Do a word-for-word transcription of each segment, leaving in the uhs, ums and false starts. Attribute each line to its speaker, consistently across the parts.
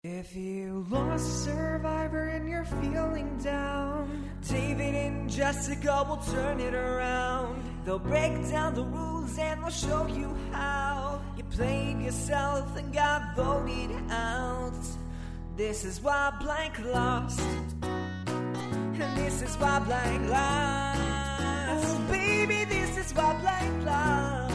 Speaker 1: If you lost a survivor and you're feeling down, David and Jessica will turn it around. They'll break down the rules and they'll show you how you played yourself and got voted out. This is why Blank lost, and this is why Blank lost. Oh baby, this is why Blank lost.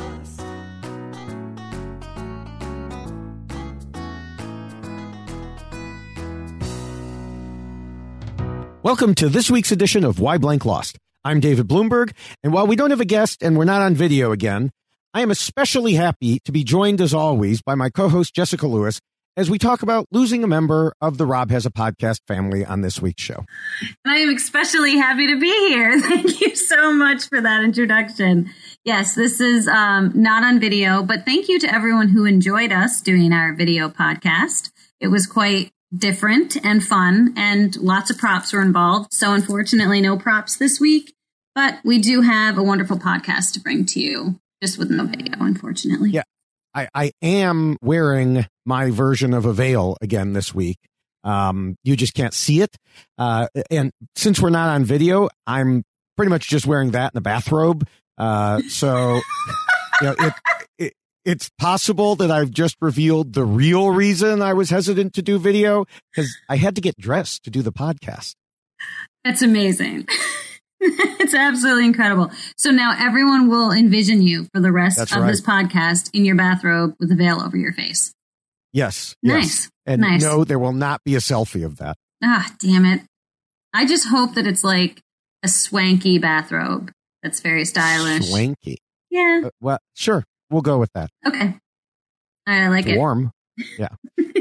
Speaker 2: Welcome to this week's edition of Why Blank Lost. I'm David Bloomberg, and while we don't have a guest and we're not on video again, I am especially happy to be joined, as always, by my co-host Jessica Lewis as we talk about losing a member of the Rob Has a Podcast family on this week's show.
Speaker 3: I am especially happy to be here. Thank you so much for that introduction. Yes, this is um, not on video, but thank you to everyone who enjoyed us doing our video podcast. It was quite different and fun, and lots of props were involved. So unfortunately, no props this week, but we do have a wonderful podcast to bring to you, just with no video, unfortunately.
Speaker 2: Yeah, I, I am wearing my version of a veil again this week. Um, you just can't see it. Uh, and since we're not on video, I'm pretty much just wearing that in a bathrobe. Uh, so, you know, it, it, it's possible that I've just revealed the real reason I was hesitant to do video, because I had to get dressed to do the podcast.
Speaker 3: That's amazing. It's absolutely incredible. So now everyone will envision you for the rest
Speaker 2: That's
Speaker 3: of
Speaker 2: right.
Speaker 3: this podcast in your bathrobe with a veil over your face.
Speaker 2: Yes.
Speaker 3: Nice.
Speaker 2: Yes. And
Speaker 3: nice.
Speaker 2: no, there will not be a selfie of that.
Speaker 3: Ah, damn it. I just hope that it's like a swanky bathrobe that's very stylish.
Speaker 2: Swanky.
Speaker 3: Yeah.
Speaker 2: Uh, well, sure. We'll go with that.
Speaker 3: Okay. I like
Speaker 2: it's
Speaker 3: it.
Speaker 2: Warm. Yeah.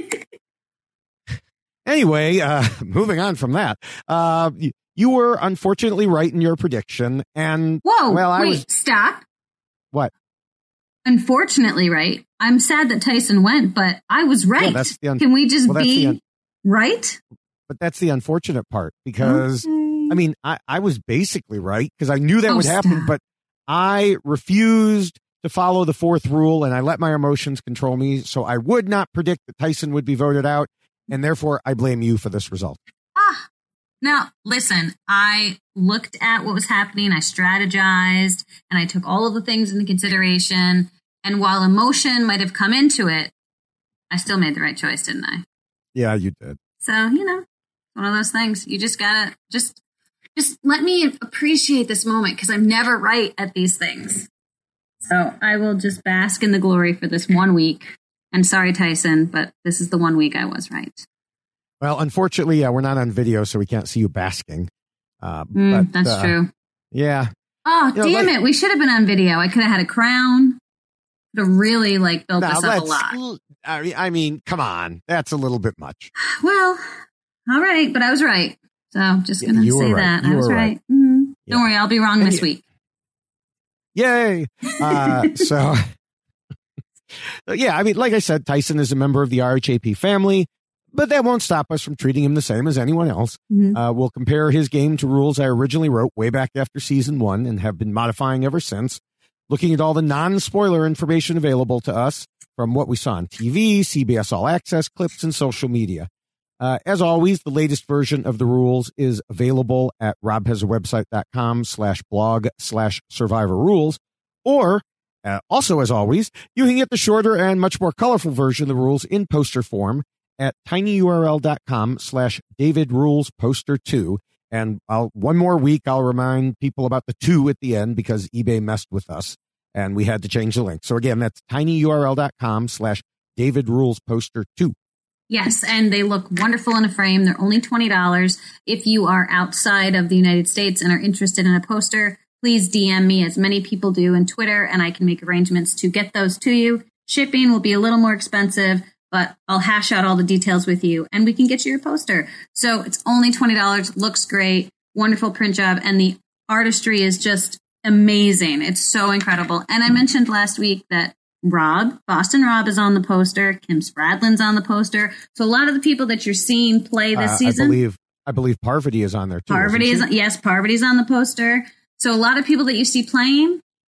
Speaker 2: Anyway, uh, moving on from that, uh, you, you were unfortunately right in your prediction. And
Speaker 3: Whoa,
Speaker 2: well, I
Speaker 3: wait,
Speaker 2: was,
Speaker 3: stop.
Speaker 2: What?
Speaker 3: Unfortunately, right. I'm sad that Tyson went, but I was right.
Speaker 2: Yeah, that's the un-
Speaker 3: Can we just
Speaker 2: well, that's
Speaker 3: be
Speaker 2: the un-
Speaker 3: right?
Speaker 2: But that's the unfortunate part, because,
Speaker 3: Okay.
Speaker 2: I mean, I, I was basically right because I knew that
Speaker 3: Oh,
Speaker 2: would happen,
Speaker 3: stop.
Speaker 2: but I refused to follow the fourth rule and I let my emotions control me. So I would not predict that Tyson would be voted out. And therefore, I blame you for this result.
Speaker 3: Ah, now, listen, I looked at what was happening. I strategized and I took all of the things into consideration. And while emotion might have come into it, I still made the right choice, didn't I?
Speaker 2: Yeah, you did.
Speaker 3: So, you know, one of those things. You just gotta just just let me appreciate this moment, because I'm never right at these things. So I will just bask in the glory for this one week. And sorry, Tyson, but this is the one week I was right.
Speaker 2: Well, unfortunately, yeah, we're not on video, so we can't see you basking. Uh,
Speaker 3: Mm,
Speaker 2: but,
Speaker 3: that's
Speaker 2: uh,
Speaker 3: true.
Speaker 2: Yeah.
Speaker 3: Oh,
Speaker 2: You know,
Speaker 3: damn
Speaker 2: like-
Speaker 3: it. We should have been on video. I could have had a crown. Could have really like built
Speaker 2: Now,
Speaker 3: this up a
Speaker 2: let's-
Speaker 3: lot.
Speaker 2: I mean, I mean, come on. That's a little bit much.
Speaker 3: Well, all right, but I was right. So I'm just
Speaker 2: Yeah,
Speaker 3: going to
Speaker 2: you were
Speaker 3: say
Speaker 2: right.
Speaker 3: that.
Speaker 2: You
Speaker 3: I was
Speaker 2: were
Speaker 3: right.
Speaker 2: right.
Speaker 3: Mm.
Speaker 2: Yeah.
Speaker 3: Don't worry, I'll be wrong
Speaker 2: And
Speaker 3: this
Speaker 2: you-
Speaker 3: week.
Speaker 2: Yay. Uh, so, yeah, I mean, like I said, Tyson is a member of the R H A P family, but that won't stop us from treating him the same as anyone else.
Speaker 3: Mhm.
Speaker 2: Uh, we'll compare his game to rules I originally wrote way back after season one and have been modifying ever since, looking at all the non-spoiler information available to us from what we saw on T V, C B S All Access, clips, and social media. Uh, as always, the latest version of the rules is available at robhasawebsite.com slash blog slash survivor rules. Or, uh, also as always, you can get the shorter and much more colorful version of the rules in poster form at tinyurl.com slash David Rules Poster two. And I'll, one more week, I'll remind people about the two at the end because eBay messed with us and we had to change the link. So again, that's tinyurl.com slash David Rules Poster two.
Speaker 3: Yes, and they look wonderful in a frame. They're only twenty dollars. If you are outside of the United States and are interested in a poster, please D M me, as many people do, in Twitter, and I can make arrangements to get those to you. Shipping will be a little more expensive, but I'll hash out all the details with you, and we can get you your poster. So it's only twenty dollars, looks great, wonderful print job, and the artistry is just amazing. It's so incredible. And I mentioned last week that Rob, Boston Rob, is on the poster. Kim Spradlin's on the poster. So a lot of the people that you're seeing play this
Speaker 2: Uh,
Speaker 3: season.
Speaker 2: I believe I believe Parvati is on there too.
Speaker 3: Parvati is,
Speaker 2: isn't she?
Speaker 3: yes, Parvati's on the poster. So a lot of people that you see playing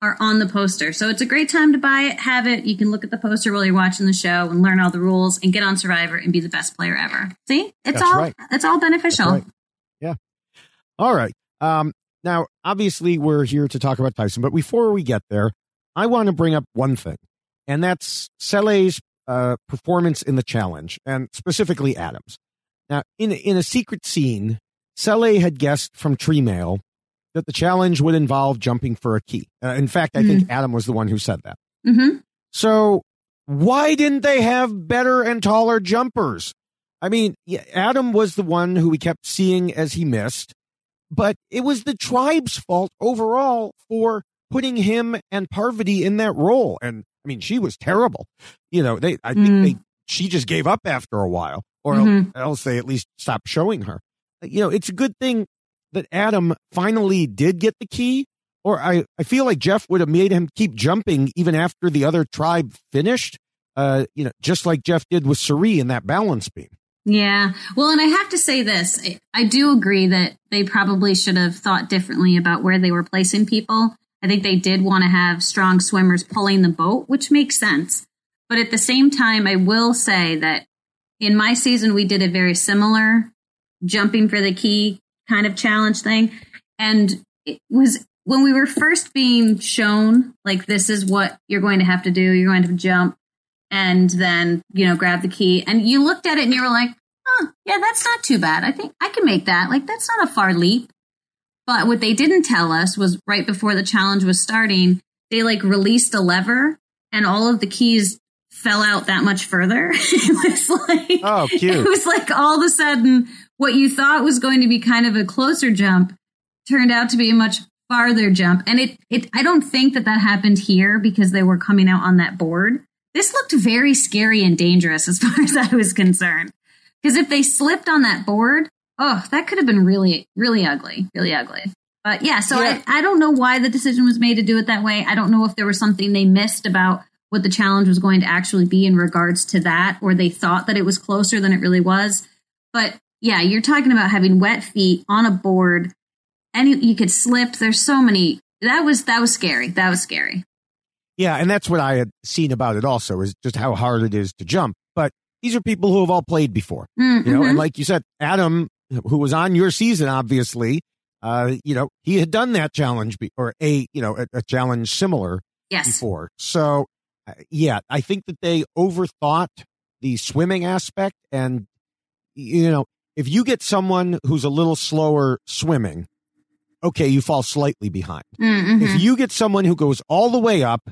Speaker 3: are on the poster. So it's a great time to buy it, have it. You can look at the poster while you're watching the show and learn all the rules and get on Survivor and be the best player ever. See? It's
Speaker 2: That's
Speaker 3: all
Speaker 2: right.
Speaker 3: it's all beneficial.
Speaker 2: Right. Yeah. All right. Um, now, obviously, we're here to talk about Tyson, but before we get there, I want to bring up one thing, and that's Sele's uh, performance in the challenge, and specifically Adam's. Now, in, in a secret scene, Sele had guessed from Tree Mail that the challenge would involve jumping for a key. Uh, in fact, I mm-hmm. think Adam was the one who said that.
Speaker 3: Mm-hmm.
Speaker 2: So why didn't they have better and taller jumpers? I mean, Adam was the one who we kept seeing as he missed, but it was the tribe's fault overall for putting him and Parvati in that role. And I mean, she was terrible. You know, they, I think mm. they, she just gave up after a while, or mm-hmm. else they at least stopped showing her. You know, it's a good thing that Adam finally did get the key, or I, I feel like Jeff would have made him keep jumping even after the other tribe finished, uh, you know, just like Jeff did with Cirie in that balance beam.
Speaker 3: Yeah. Well, and I have to say this. I do agree that they probably should have thought differently about where they were placing people. I think they did want to have strong swimmers pulling the boat, which makes sense. But at the same time, I will say that in my season, we did a very similar jumping for the key kind of challenge thing. And it was when we were first being shown, like, this is what you're going to have to do. You're going to jump and then, you know, grab the key. And you looked at it and you were like, oh, yeah, that's not too bad. I think I can make that. Like, that's not a far leap. But what they didn't tell us was right before the challenge was starting, they like released a lever and all of the keys fell out that much further. It was like,
Speaker 2: oh, cute.
Speaker 3: It was like all of a sudden what you thought was going to be kind of a closer jump turned out to be a much farther jump. And it, it, I don't think that that happened here because they were coming out on that board. This looked very scary and dangerous as far as I was concerned. Because if they slipped on that board, oh, that could have been really, really ugly, really ugly. But yeah, so yeah. I, I don't know why the decision was made to do it that way. I don't know if there was something they missed about what the challenge was going to actually be in regards to that, or they thought that it was closer than it really was. But yeah, you're talking about having wet feet on a board and you, you could slip. There's so many. That was, that was scary. That was scary.
Speaker 2: Yeah. And that's what I had seen about it also, is just how hard it is to jump. But these are people who have all played before, mm-hmm. you know, and like you said, Adam, who was on your season, obviously, uh, you know, he had done that challenge be- or a, you know, a, a challenge similar
Speaker 3: yes.
Speaker 2: before. So, uh, yeah, I think that they overthought the swimming aspect. And, you know, if you get someone who's a little slower swimming, okay, you fall slightly behind.
Speaker 3: Mm-hmm.
Speaker 2: If you get someone who goes all the way up,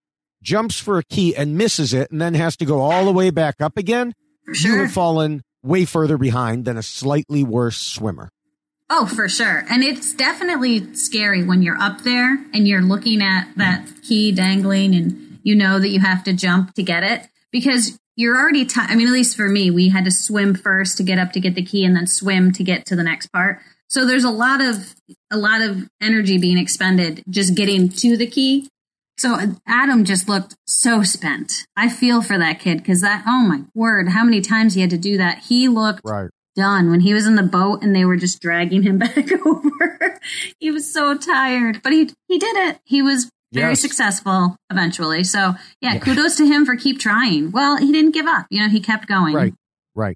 Speaker 2: jumps for a key and misses it, and then has to go all the way back up again,
Speaker 3: for sure.
Speaker 2: you have fallen way further behind than a slightly worse swimmer.
Speaker 3: Oh, for sure. And it's definitely scary when you're up there and you're looking at that key dangling and you know that you have to jump to get it, because you're already, t- I mean, at least for me, we had to swim first to get up to get the key and then swim to get to the next part. So there's a lot of, a lot of energy being expended just getting to the key. So Adam just looked so spent. I feel for that kid because that, oh my word, how many times he had to do that. He looked
Speaker 2: right.
Speaker 3: done when he was in the boat and they were just dragging him back over. He was so tired, but he, he did it. He was very yes. successful eventually. So yeah, yeah, kudos to him for keep trying. Well, he didn't give up. You know, he kept going.
Speaker 2: Right, right.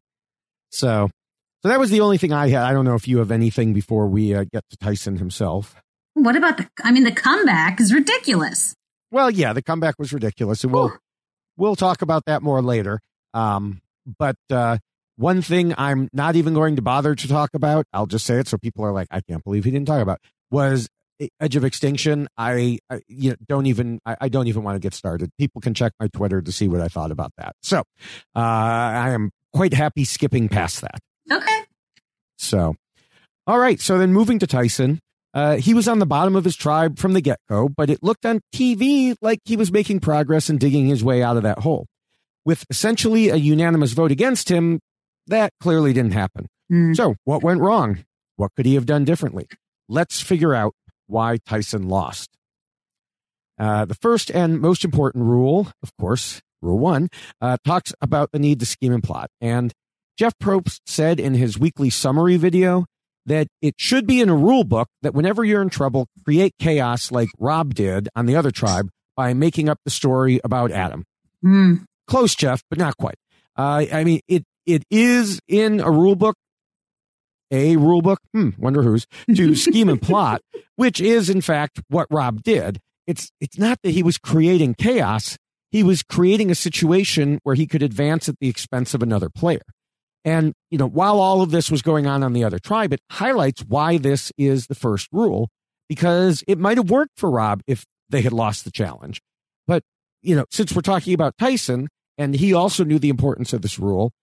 Speaker 2: So, so that was the only thing I had. I don't know if you have anything before we uh, get to Tyson himself.
Speaker 3: What about the, I mean, the comeback is ridiculous.
Speaker 2: Well, yeah, the comeback was ridiculous, and we'll Ooh. we'll talk about that more later. Um, but uh, one thing I'm not even going to bother to talk about, I'll just say it so people are like, I can't believe he didn't talk about, was Edge of Extinction. I, I you know, don't even I, I don't even want to get started. People can check my Twitter to see what I thought about that. So uh, I am quite happy skipping past that.
Speaker 3: Okay.
Speaker 2: So, all right. So then moving to Tyson. Uh, he was on the bottom of his tribe from the get-go, but it looked on T V like he was making progress and digging his way out of that hole. With essentially a unanimous vote against him, that clearly didn't happen. Mm. So what went wrong? What could he have done differently? Let's figure out why Tyson lost. Uh, the first and most important rule, of course, rule one, uh, talks about the need to scheme and plot. And Jeff Probst said in his weekly summary video that it should be in a rule book that whenever you're in trouble, create chaos like Rob did on the other tribe by making up the story about Adam.
Speaker 3: Mm.
Speaker 2: Close, Jeff, but not quite. Uh, I mean, it it is in a rule book, a rule book, hmm, wonder whose, to scheme and plot, which is, in fact, what Rob did. It's It's not that he was creating chaos. He was creating a situation where he could advance at the expense of another player. And, you know, while all of this was going on on the other tribe, it highlights why this is the first rule, because it might have worked for Rob if they had lost the challenge. But, you know, since we're talking about Tyson, and he also knew the importance of this rule,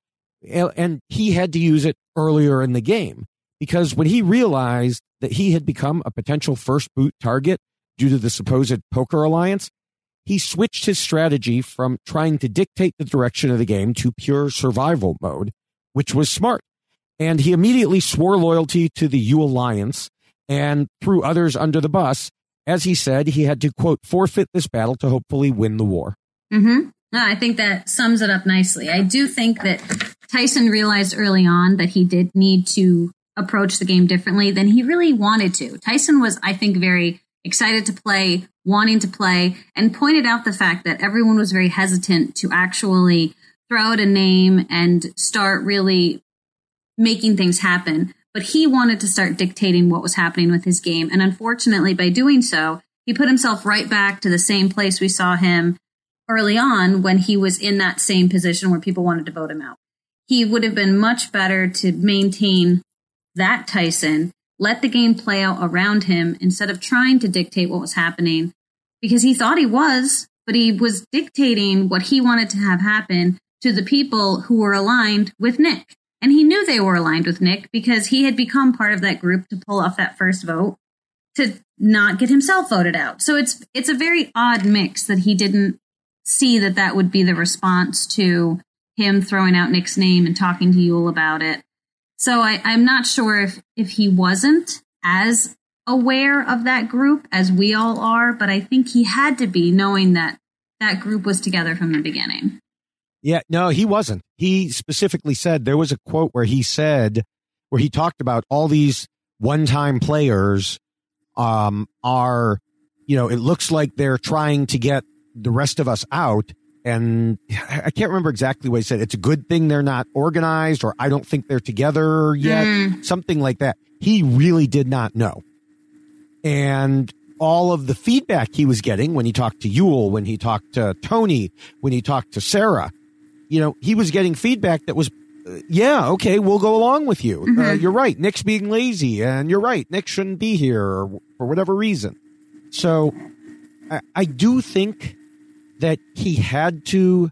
Speaker 2: and he had to use it earlier in the game, because when he realized that he had become a potential first boot target due to the supposed poker alliance, he switched his strategy from trying to dictate the direction of the game to pure survival mode, which was smart. And he immediately swore loyalty to the U Alliance and threw others under the bus. As he said, he had to, quote, forfeit this battle to hopefully win the war.
Speaker 3: Mm-hmm. No, I think that sums it up nicely. I do think that Tyson realized early on that he did need to approach the game differently than he really wanted to. Tyson was, I think, very excited to play, wanting to play, and pointed out the fact that everyone was very hesitant to actually throw out a name and start really making things happen. But he wanted to start dictating what was happening with his game. And unfortunately, by doing so, he put himself right back to the same place we saw him early on when he was in that same position where people wanted to vote him out. He would have been much better to maintain that Tyson, let the game play out around him instead of trying to dictate what was happening, because he thought he was, but he was dictating what he wanted to have happen to the people who were aligned with Nick. And he knew they were aligned with Nick because he had become part of that group to pull off that first vote to not get himself voted out. So it's it's a very odd mix that he didn't see that that would be the response to him throwing out Nick's name and talking to Yul about it. So I, I'm not sure if, if he wasn't as aware of that group as we all are, but I think he had to be, knowing that that group was together from the beginning.
Speaker 2: Yeah, no, he wasn't. He specifically said, there was a quote where he said, where he talked about all these one-time players um, are, you know, it looks like they're trying to get the rest of us out. And I can't remember exactly what he said. It's a good thing they're not organized, or I don't think they're together yet. Mm. Something like that. He really did not know. And all of the feedback he was getting when he talked to Yul, when he talked to Tony, when he talked to Sarah, you know, he was getting feedback that was, uh, yeah, okay, we'll go along with you. Mm-hmm. Uh, you're right. Nick's being lazy, and you're right. Nick shouldn't be here or, for whatever reason. So I, I do think that he had to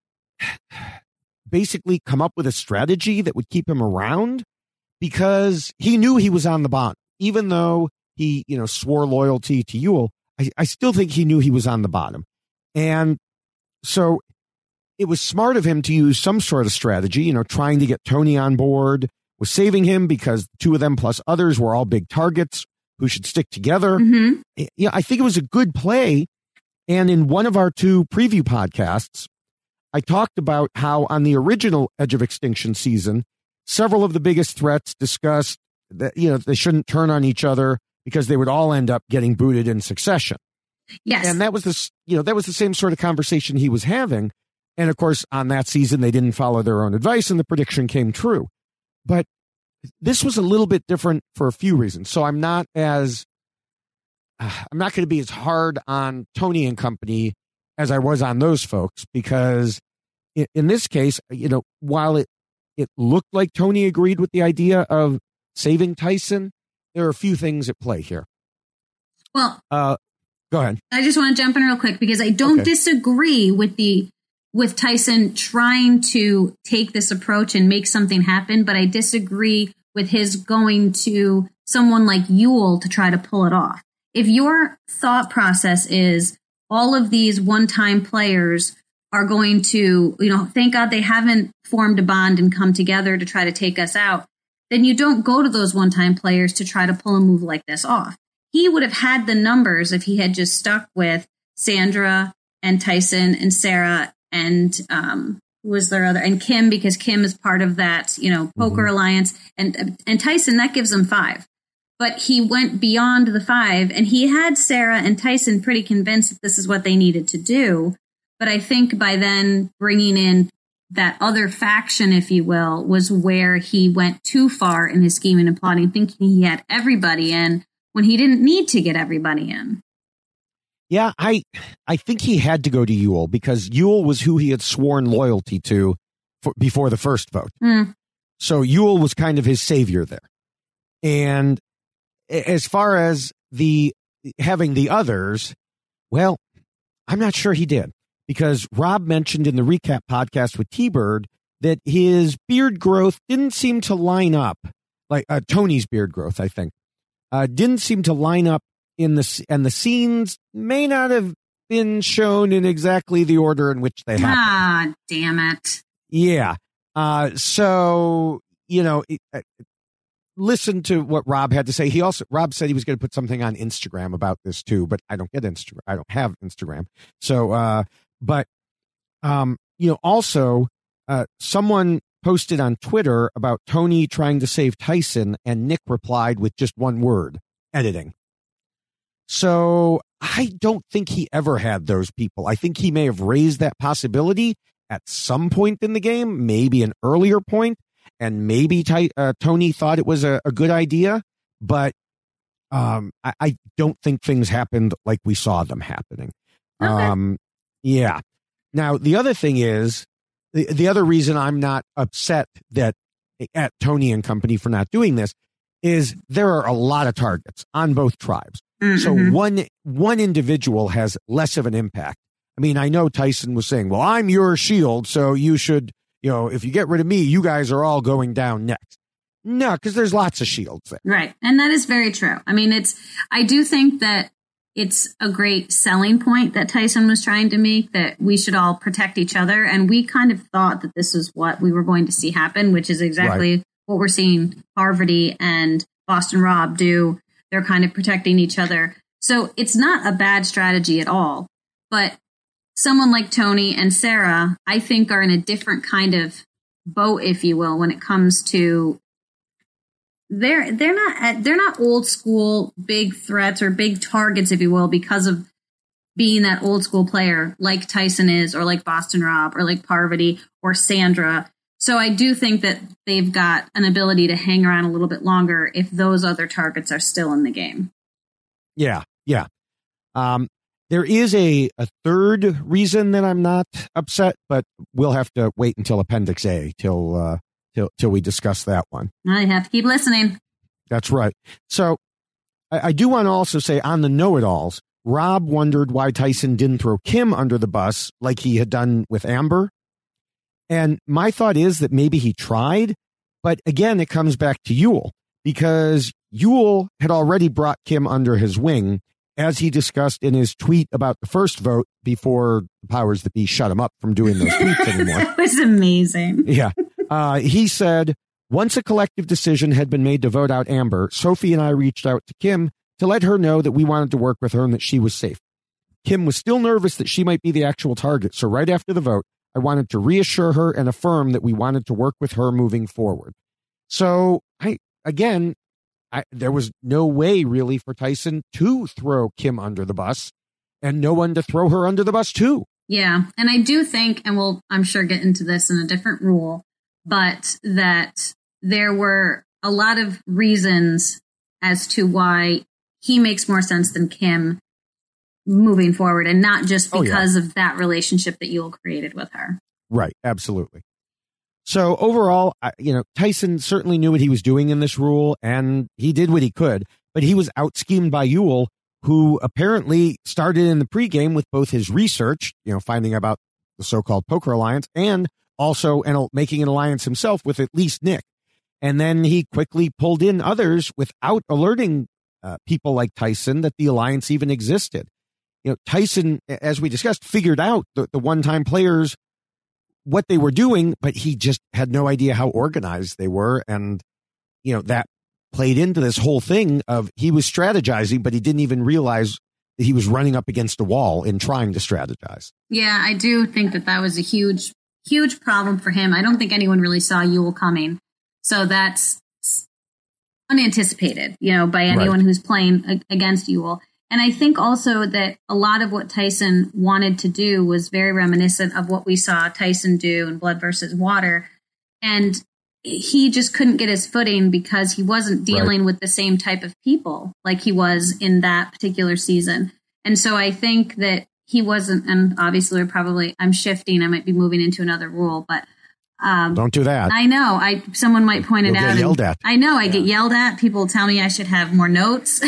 Speaker 2: basically come up with a strategy that would keep him around, because he knew he was on the bottom. Even though he, you know, swore loyalty to Yul, I, I still think he knew he was on the bottom. And so it was smart of him to use some sort of strategy, you know, trying to get Tony on board, was saving him because the two of them plus others were all big targets who should stick together. Mm-hmm. Yeah, I think it was a good play. And in one of our two preview podcasts, I talked about how on the original Edge of Extinction season, several of the biggest threats discussed that, you know, they shouldn't turn on each other because they would all end up getting booted in succession.
Speaker 3: Yes.
Speaker 2: And that was this, you know, that was the same sort of conversation he was having. And of course, on that season, they didn't follow their own advice and the prediction came true. But this was a little bit different for a few reasons. So I'm not as, I'm not going to be as hard on Tony and company as I was on those folks, because in, in this case, you know, while it, it looked like Tony agreed with the idea of saving Tyson, there are a few things at play here.
Speaker 3: Well,
Speaker 2: uh, go ahead.
Speaker 3: I just want to jump in real quick because I don't okay. disagree with the with Tyson trying to take this approach and make something happen, but I disagree with his going to someone like Yul to try to pull it off. If your thought process is all of these one-time players are going to, you know, thank God they haven't formed a bond and come together to try to take us out, then you don't go to those one-time players to try to pull a move like this off. He would have had the numbers if he had just stuck with Sandra and Tyson and Sarah and um, was there other, and Kim, because Kim is part of that, you know, poker mm-hmm. alliance, and and Tyson, that gives him five. But he went beyond the five, and he had Sarah and Tyson pretty convinced that this is what they needed to do. But I think by then bringing in that other faction, if you will, was where he went too far in his scheming and plotting, thinking he had everybody in when he didn't need to get everybody in.
Speaker 2: Yeah, I I think he had to go to Ewell because Ewell was who he had sworn loyalty to for, before the first vote. Mm. So Ewell was kind of his savior there. And as far as the having the others, well, I'm not sure he did, because Rob mentioned in the recap podcast with T-Bird that his beard growth didn't seem to line up, like uh, Tony's beard growth, I think, uh, didn't seem to line up in the, and the scenes may not have been shown in exactly the order in which they happened.
Speaker 3: Ah, damn it.
Speaker 2: Yeah. Uh, so, you know, it, uh, listen to what Rob had to say. He also, Rob said he was going to put something on Instagram about this too, but I don't get Instagram. I don't have Instagram. So, uh, but, um, you know, also, uh, someone posted on Twitter about Tony trying to save Tyson, and Nick replied with just one word: editing. So I don't think he ever had those people. I think he may have raised that possibility at some point in the game, maybe an earlier point. And maybe Ty, uh, Tony thought it was a, a good idea, but um, I, I don't think things happened like we saw them happening. Okay. Um, yeah. Now, the other thing is, the, the other reason I'm not upset that at Tony and company for not doing this is there are a lot of targets on both tribes. Mm-hmm. So one one individual has less of an impact. I mean, I know Tyson was saying, well, I'm your shield, so you should, you know, if you get rid of me, you guys are all going down next. No, because there's lots of shields there.
Speaker 3: Right. And that is very true. I mean, it's, I do think that it's a great selling point that Tyson was trying to make, that we should all protect each other. And we kind of thought that this is what we were going to see happen, which is exactly right. what we're seeing Parvati and Boston Rob do. They're kind of protecting each other. So it's not a bad strategy at all. But someone like Tony and Sarah, I think, are in a different kind of boat, if you will, when it comes to they're they're not they're not old school big threats or big targets, if you will, because of being that old school player like Tyson is, or like Boston Rob, or like Parvati or Sandra. So I do think that they've got an ability to hang around a little bit longer if those other targets are still in the game.
Speaker 2: Yeah, yeah. Um, There is a, a third reason that I'm not upset, but we'll have to wait until Appendix A till uh, till till we discuss that one.
Speaker 3: I have to keep listening.
Speaker 2: That's right. So I, I do want to also say, on the know-it-alls, Rob wondered why Tyson didn't throw Kim under the bus like he had done with Amber. And my thought is that maybe he tried, but again, it comes back to Ewell, because Ewell had already brought Kim under his wing, as he discussed in his tweet about the first vote before the powers that be shut him up from doing those tweets anymore.
Speaker 3: That was amazing.
Speaker 2: Yeah. Uh, he said, once a collective decision had been made to vote out Amber, Sophie and I reached out to Kim to let her know that we wanted to work with her and that she was safe. Kim was still nervous that she might be the actual target. So right after the vote, I wanted to reassure her and affirm that we wanted to work with her moving forward. So I, again, I, there was no way really for Tyson to throw Kim under the bus, and no one to throw her under the bus too.
Speaker 3: Yeah. And I do think, and we'll, I'm sure, get into this in a different rule, but that there were a lot of reasons as to why he makes more sense than Kim moving forward, and not just because oh, yeah. of that relationship that Ewell created with her.
Speaker 2: Right. Absolutely. So overall, you know, Tyson certainly knew what he was doing in this rule, and he did what he could, but he was out-schemed by Ewell, who apparently started in the pregame with both his research, you know, finding about the so-called Poker Alliance, and also an, making an alliance himself with at least Nick. And then he quickly pulled in others without alerting uh, people like Tyson that the alliance even existed. You know, Tyson, as we discussed, figured out the, the one-time players, what they were doing, but he just had no idea how organized they were. And, you know, that played into this whole thing of he was strategizing, but he didn't even realize that he was running up against a wall in trying to strategize.
Speaker 3: Yeah, I do think that that was a huge, huge problem for him. I don't think anyone really saw Ewell coming. So that's unanticipated, you know, by anyone right. who's playing against Ewell. And I think also that a lot of what Tyson wanted to do was very reminiscent of what we saw Tyson do in Blood versus Water. And he just couldn't get his footing because he wasn't dealing right. with the same type of people like he was in that particular season. And so I think that he wasn't, and obviously we're probably, I'm shifting, I might be moving into another rule, but Um,
Speaker 2: Don't do that.
Speaker 3: I know. I someone might point it
Speaker 2: You'll
Speaker 3: out.
Speaker 2: Get yelled at.
Speaker 3: I know. I
Speaker 2: yeah.
Speaker 3: get yelled at. People tell me I should have more notes.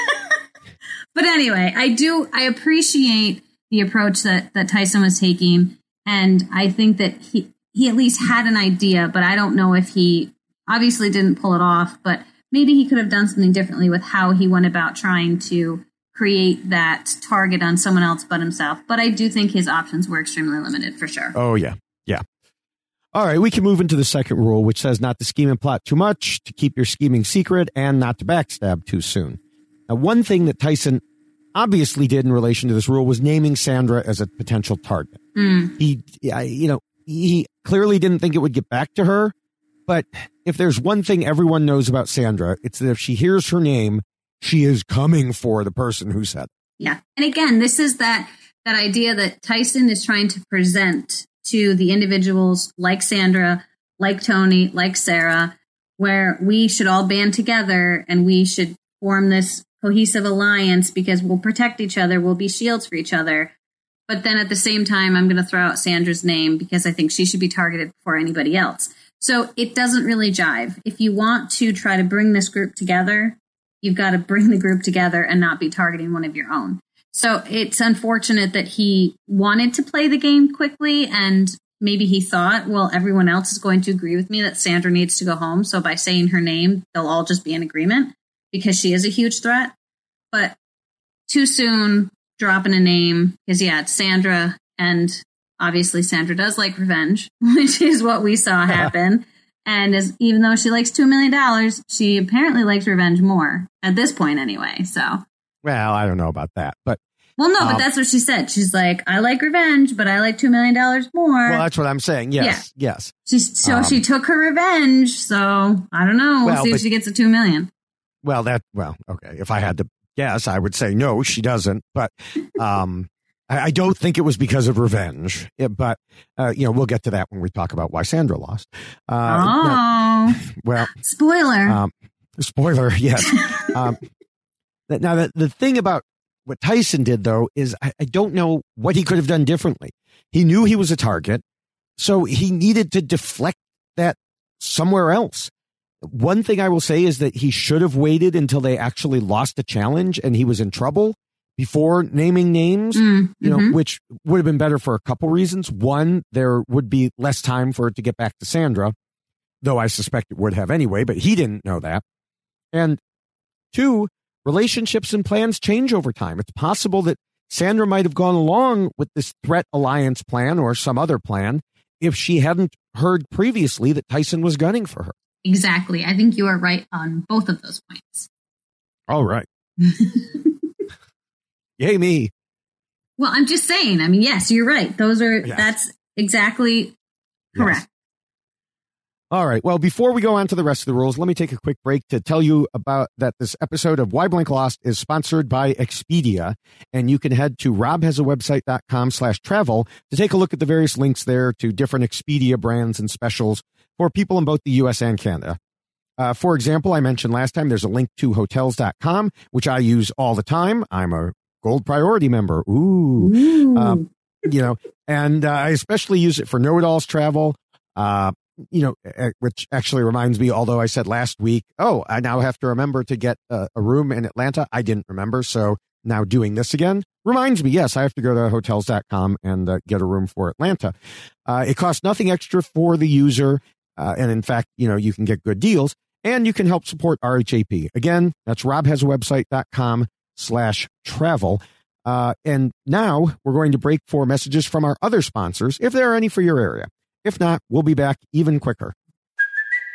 Speaker 3: But anyway, I do. I appreciate the approach that, that Tyson was taking, and I think that he he at least had an idea. But I don't know if he obviously didn't pull it off. But maybe he could have done something differently with how he went about trying to create that target on someone else but himself. But I do think his options were extremely limited for sure.
Speaker 2: Oh yeah, yeah. All right, we can move into the second rule, which says not to scheme and plot too much, to keep your scheming secret, and not to backstab too soon. Now, one thing that Tyson obviously did in relation to this rule was naming Sandra as a potential target. Mm. He, you know, he clearly didn't think it would get back to her, but if there's one thing everyone knows about Sandra, it's that if she hears her name, she is coming for the person who said it.
Speaker 3: Yeah, and again, this is that that idea that Tyson is trying to present to the individuals like Sandra, like Tony, like Sarah, where we should all band together and we should form this cohesive alliance because we'll protect each other, we'll be shields for each other. But then at the same time, I'm going to throw out Sandra's name because I think she should be targeted before anybody else. So it doesn't really jive. If you want to try to bring this group together, you've got to bring the group together and not be targeting one of your own. So it's unfortunate that he wanted to play the game quickly, and maybe he thought, well, everyone else is going to agree with me that Sandra needs to go home. So by saying her name, they'll all just be in agreement because she is a huge threat. But too soon, dropping a name, because, yeah, it's Sandra, and obviously Sandra does like revenge, which is what we saw happen. And as, even though she likes two million dollars, she apparently likes revenge more, at this point anyway, so...
Speaker 2: Well, I don't know about that, but
Speaker 3: well, no,
Speaker 2: um,
Speaker 3: but that's what she said. She's like, I like revenge, but I like two million dollars more.
Speaker 2: Well, that's what I'm saying. Yes, yeah. yes.
Speaker 3: She so um, she took her revenge. So I don't know. We'll well, see if but, she gets a two million.
Speaker 2: Well, that well, okay. If I had to guess, I would say no, she doesn't. But um, I, I don't think it was because of revenge. It, but uh, you know, we'll get to that when we talk about why Sandra lost. Uh,
Speaker 3: oh,
Speaker 2: now, well,
Speaker 3: spoiler.
Speaker 2: Um, spoiler. Yes. um, Now, the, the thing about what Tyson did, though, is I, I don't know what he could have done differently. He knew he was a target, so he needed to deflect that somewhere else. One thing I will say is that he should have waited until they actually lost a challenge and he was in trouble before naming names, mm, you know, mm-hmm. which would have been better for a couple reasons. One, there would be less time for it to get back to Sandra, though I suspect it would have anyway, but he didn't know that. And two, relationships and plans change over time. It's possible that Sandra might have gone along with this threat alliance plan or some other plan if she hadn't heard previously that Tyson was gunning for her.
Speaker 3: Exactly. I think you are right on both of those points.
Speaker 2: All right. Yay me.
Speaker 3: Well, I'm just saying, I mean, yes, you're right. Those are, yes. That's exactly correct. Yes.
Speaker 2: All right. Well, before we go on to the rest of the rules, let me take a quick break to tell you about that this episode of Why Blank Lost is sponsored by Expedia. And you can head to robhasawebsite.com slash travel to take a look at the various links there to different Expedia brands and specials for people in both the U S and Canada. Uh, for example, I mentioned last time there's a link to hotels dot com, which I use all the time. I'm a Gold Priority member. Ooh. Ooh. Um, you know, and uh, I especially use it for know-it-alls travel. Uh, You know, which actually reminds me, although I said last week, oh, I now have to remember to get a, a room in Atlanta. I didn't remember. So now doing this again reminds me, yes, I have to go to hotels dot com and uh, get a room for Atlanta. Uh, it costs nothing extra for the user. Uh, and in fact, you know, you can get good deals and you can help support R H A P. Again, that's robhasawebsite.com slash travel. Uh, and now we're going to break for messages from our other sponsors, if there are any for your area. If not, we'll be back even quicker.
Speaker 4: Hey,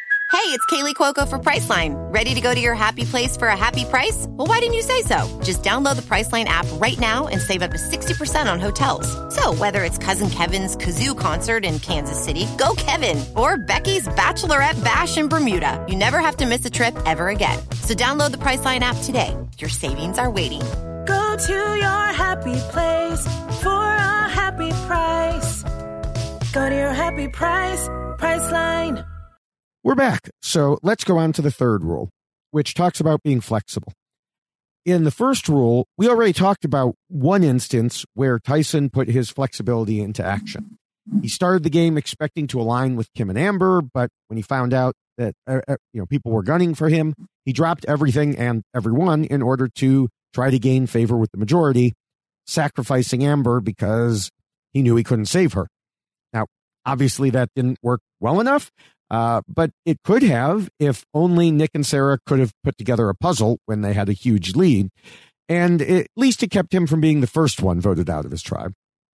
Speaker 4: it's Kaylee Cuoco for Priceline. Ready to go to your happy place for a happy price? Well, why didn't you say so? Just download the Priceline app right now and save up to sixty percent on hotels. So whether it's Cousin Kevin's Kazoo Concert in Kansas City, go Kevin, or Becky's Bachelorette Bash in Bermuda, you never have to miss a trip ever again. So download the Priceline app today. Your savings are waiting.
Speaker 5: Go to your happy place for a happy price. Go to your happy price, Priceline.
Speaker 2: We're back. So let's go on to the third rule, which talks about being flexible. In the first rule, we already talked about one instance where Tyson put his flexibility into action. He started the game expecting to align with Kim and Amber, but when he found out that uh, you know people were gunning for him, he dropped everything and everyone in order to try to gain favor with the majority, sacrificing Amber because he knew he couldn't save her. Now, obviously that didn't work well enough, uh, but it could have if only Nick and Sarah could have put together a puzzle when they had a huge lead, and it, at least it kept him from being the first one voted out of his tribe.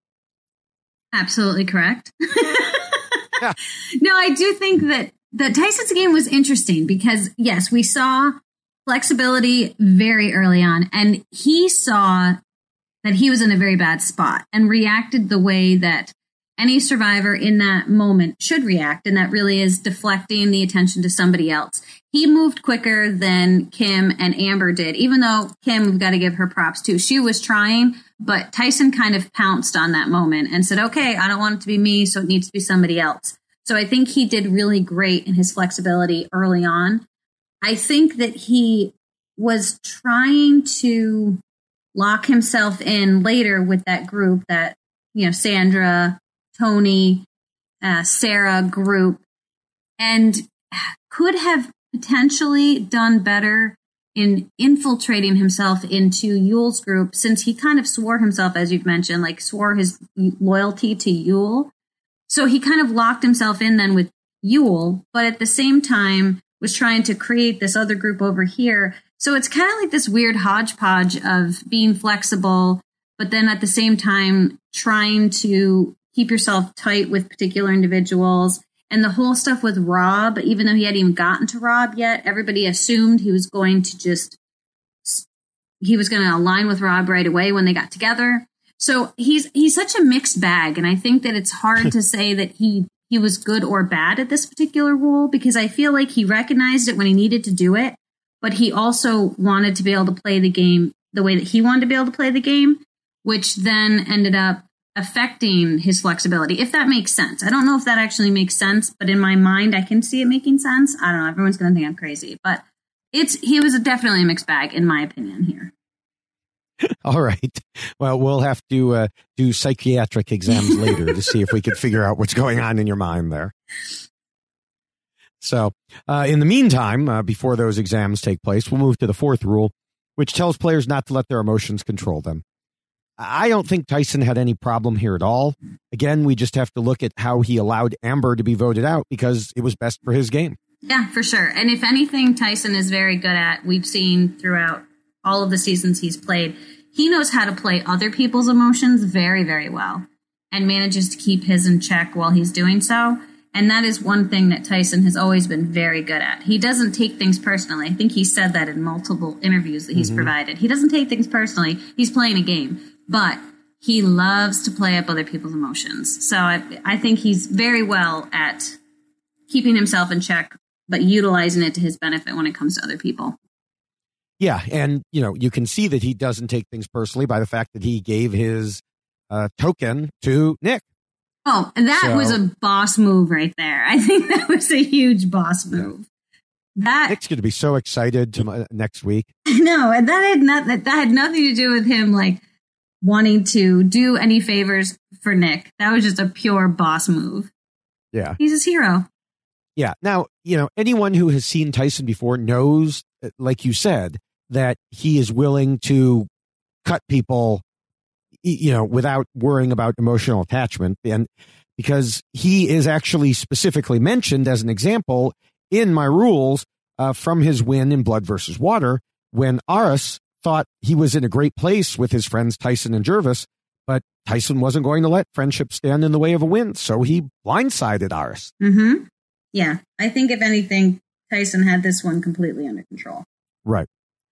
Speaker 3: Absolutely correct.
Speaker 2: Yeah.
Speaker 3: No, I do think that, that Tyson's game was interesting because, yes, we saw flexibility very early on, and he saw that he was in a very bad spot and reacted the way that any survivor in that moment should react, and that really is deflecting the attention to somebody else. He moved quicker than Kim and Amber did, even though Kim, we've got to give her props too. She was trying, but Tyson kind of pounced on that moment and said, okay, I don't want it to be me, so it needs to be somebody else. So I think he did really great in his flexibility early on. I think that he was trying to lock himself in later with that group, that, you know, Sandra, Tony, uh, Sarah group, and could have potentially done better in infiltrating himself into Yule's group, since he kind of swore himself, as you've mentioned, like swore his loyalty to Yule. So he kind of locked himself in then with Yule, but at the same time was trying to create this other group over here. So it's kind of like this weird hodgepodge of being flexible, but then at the same time trying to keep yourself tight with particular individuals. And the whole stuff with Rob, even though he hadn't even gotten to Rob yet, everybody assumed he was going to just, he was going to align with Rob right away when they got together. So he's he's such a mixed bag. And I think that it's hard to say that he, he was good or bad at this particular role, because I feel like he recognized it when he needed to do it, but he also wanted to be able to play the game the way that he wanted to be able to play the game, which then ended up affecting his flexibility, if that makes sense. I don't know if that actually makes sense, but in my mind, I can see it making sense. I don't know. Everyone's going to think I'm crazy, but it's he was definitely a mixed bag, in my opinion here.
Speaker 2: All right. Well, we'll have to uh, do psychiatric exams later to see if we can figure out what's going on in your mind there. So uh, in the meantime, uh, before those exams take place, we'll move to the fourth rule, which tells players not to let their emotions control them. I don't think Tyson had any problem here at all. Again, we just have to look at how he allowed Amber to be voted out because it was best for his game.
Speaker 3: Yeah, for sure. And if anything, Tyson is very good at, we've seen throughout all of the seasons he's played, he knows how to play other people's emotions very, very well and manages to keep his in check while he's doing so. And that is one thing that Tyson has always been very good at. He doesn't take things personally. I think he said that in multiple interviews that he's mm-hmm. provided. He doesn't take things personally. He's playing a game, but he loves to play up other people's emotions. So I, I think he's very well at keeping himself in check, but utilizing it to his benefit when it comes to other people.
Speaker 2: Yeah, and, you know, you can see that he doesn't take things personally by the fact that he gave his uh, token to Nick.
Speaker 3: Oh, and that
Speaker 2: so,
Speaker 3: was a boss move right there. I think that was a huge boss move. That
Speaker 2: Nick's going to be so excited to my, next week.
Speaker 3: No, and that had not that, that had nothing to do with him like wanting to do any favors for Nick. That was just a pure boss move.
Speaker 2: Yeah,
Speaker 3: he's his hero.
Speaker 2: Yeah. Now, you know, anyone who has seen Tyson before knows, like you said, that he is willing to cut people, you know, without worrying about emotional attachment. And because he is actually specifically mentioned as an example in my rules uh, from his win in Blood versus Water, when Aris thought he was in a great place with his friends Tyson and Jervis, but Tyson wasn't going to let friendship stand in the way of a win. So he blindsided Aris.
Speaker 3: Mm-hmm. Yeah. I think if anything, Tyson had this one completely under control.
Speaker 2: Right.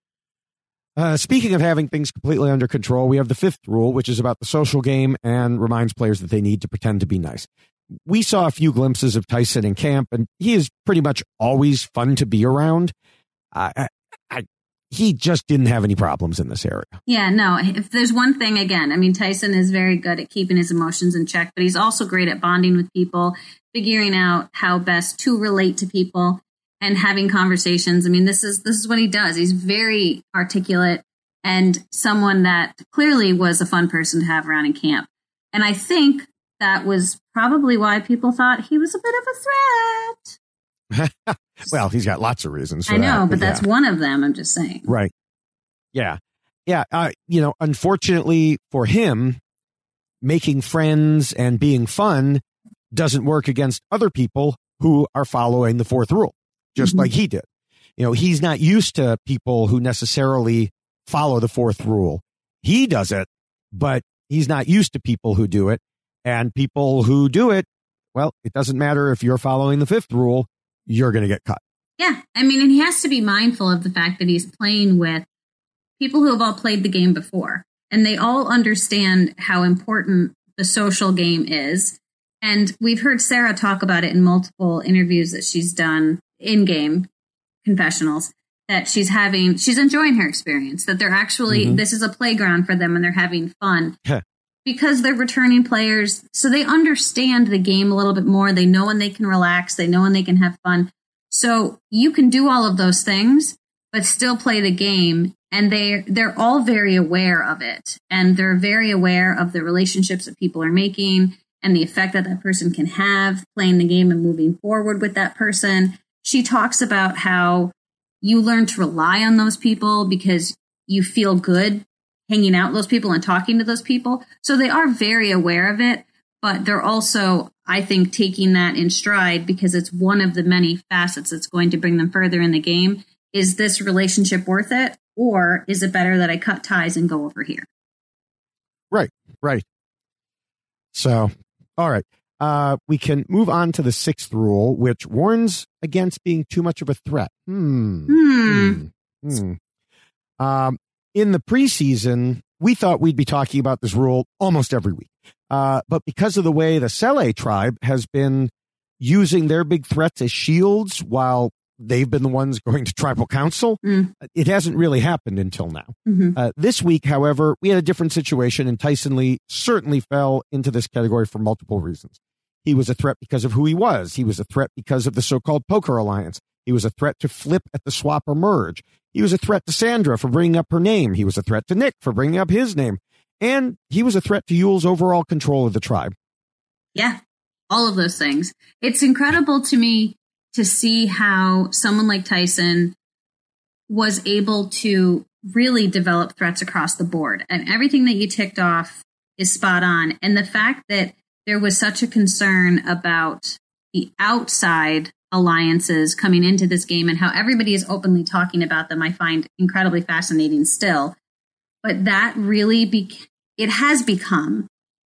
Speaker 2: Uh, speaking of having things completely under control, we have the fifth rule, which is about the social game and reminds players that they need to pretend to be nice. We saw a few glimpses of Tyson in camp, and he is pretty much always fun to be around. Uh, I, I, he just didn't have any problems in this area.
Speaker 3: Yeah, no, if there's one thing, again, I mean, Tyson is very good at keeping his emotions in check, but he's also great at bonding with people, figuring out how best to relate to people, and having conversations. I mean, this is this is what he does. He's very articulate and someone that clearly was a fun person to have around in camp. And I think that was probably why people thought he was a bit of a threat.
Speaker 2: Well, he's got lots of reasons for
Speaker 3: I know,
Speaker 2: that,
Speaker 3: but,
Speaker 2: but
Speaker 3: that's
Speaker 2: yeah.
Speaker 3: one of them, I'm just saying.
Speaker 2: Right. Yeah. Yeah. Uh, you know, unfortunately for him, making friends and being fun doesn't work against other people who are following the fourth rule, just mm-hmm. like he did. You know, he's not used to people who necessarily follow the fourth rule. He does it, but he's not used to people who do it. And people who do it, well, it doesn't matter if you're following the fifth rule, you're going to get cut.
Speaker 3: Yeah. I mean, and he has to be mindful of the fact that he's playing with people who have all played the game before. And they all understand how important the social game is. And we've heard Sarah talk about it in multiple interviews that she's done in-game confessionals, that she's having, she's enjoying her experience, that they're actually, mm-hmm. this is a playground for them and they're having fun because they're returning players. So they understand the game a little bit more. They know when they can relax. They know when they can have fun. So you can do all of those things, but still play the game. And they, they're all very aware of it. And they're very aware of the relationships that people are making and the effect that that person can have playing the game and moving forward with that person. She talks about how you learn to rely on those people because you feel good hanging out with those people and talking to those people. So they are very aware of it, but they're also, I think, taking that in stride because it's one of the many facets that's going to bring them further in the game. Is this relationship worth it? Or is it better that I cut ties and go over here?
Speaker 2: Right, right. So, all right. Uh, we can move on to the sixth rule, which warns against being too much of a threat. Hmm.
Speaker 3: Hmm.
Speaker 2: hmm. hmm. Um, in the preseason, we thought we'd be talking about this rule almost every week. Uh, but because of the way the Sele tribe has been using their big threats as shields while they've been the ones going to tribal council, mm. it hasn't really happened until now. Mm-hmm. Uh, this week, however, we had a different situation, and Tyson Lee certainly fell into this category for multiple reasons. He was a threat because of who he was. He was a threat because of the so-called poker alliance. He was a threat to Flip at the swap or merge. He was a threat to Sandra for bringing up her name. He was a threat to Nick for bringing up his name. And he was a threat to Yule's overall control of the tribe.
Speaker 3: Yeah, all of those things. It's incredible to me to see how someone like Tyson was able to really develop threats across the board. And everything that you ticked off is spot on. And the fact that there was such a concern about the outside alliances coming into this game and how everybody is openly talking about them, I find incredibly fascinating still. But that really, be- it has become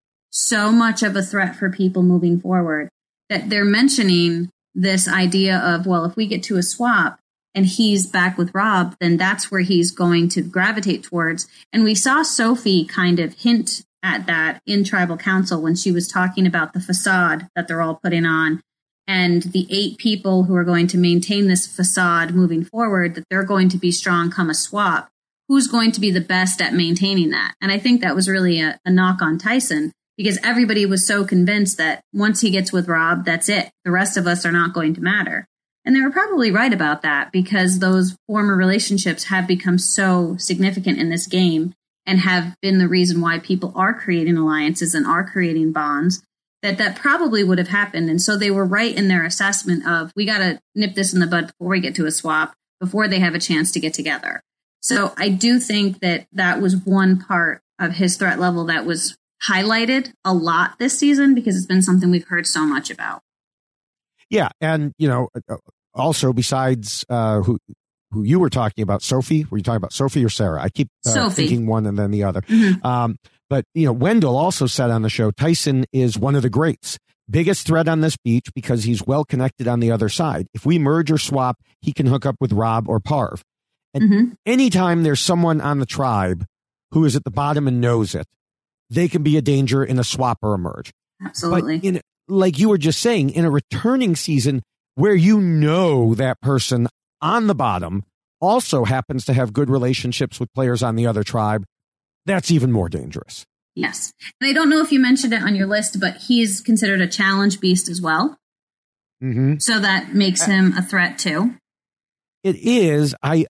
Speaker 3: so much of a threat for people moving forward that they're mentioning this idea of, well, if we get to a swap and he's back with Rob, then that's where he's going to gravitate towards. And we saw Sophie kind of hint at that in tribal council when she was talking about the facade that they're all putting on and the eight people who are going to maintain this facade moving forward, that they're going to be strong come a swap. Who's going to be the best at maintaining that? And I think that was really a, a knock on Tyson because everybody was so convinced that once he gets with Rob, that's it. The rest of us are not going to matter. And they were probably right about that because those former relationships have become so significant in this game and have been the reason why people are creating alliances and are creating bonds, that that probably would have happened. And so they were right in their assessment of, we got to nip this in the bud before we get to a swap, before they have a chance to get together. So I do think that that was one part of his threat level that was highlighted a lot this season because it's been something we've heard so much about.
Speaker 2: Yeah. And, you know, also besides uh, who who you were talking about, Sophie, were you talking about Sophie or Sarah? I keep uh, thinking one and then the other. Mm-hmm. Um, but, you know, Wendell also said on the show, Tyson is one of the greats biggest threat on this beach because he's well connected on the other side. If we merge or swap, he can hook up with Rob or Parv. And mm-hmm. anytime there's someone on the tribe who is at the bottom and knows it, they can be a danger in a swap or a merge.
Speaker 3: Absolutely.
Speaker 2: But in, like you were just saying, in a returning season where you know that person on the bottom also happens to have good relationships with players on the other tribe, that's even more dangerous.
Speaker 3: Yes. And I don't know if you mentioned it on your list, but he's considered a challenge beast as well.
Speaker 2: Mm-hmm.
Speaker 3: So that makes him a threat too.
Speaker 2: It is. I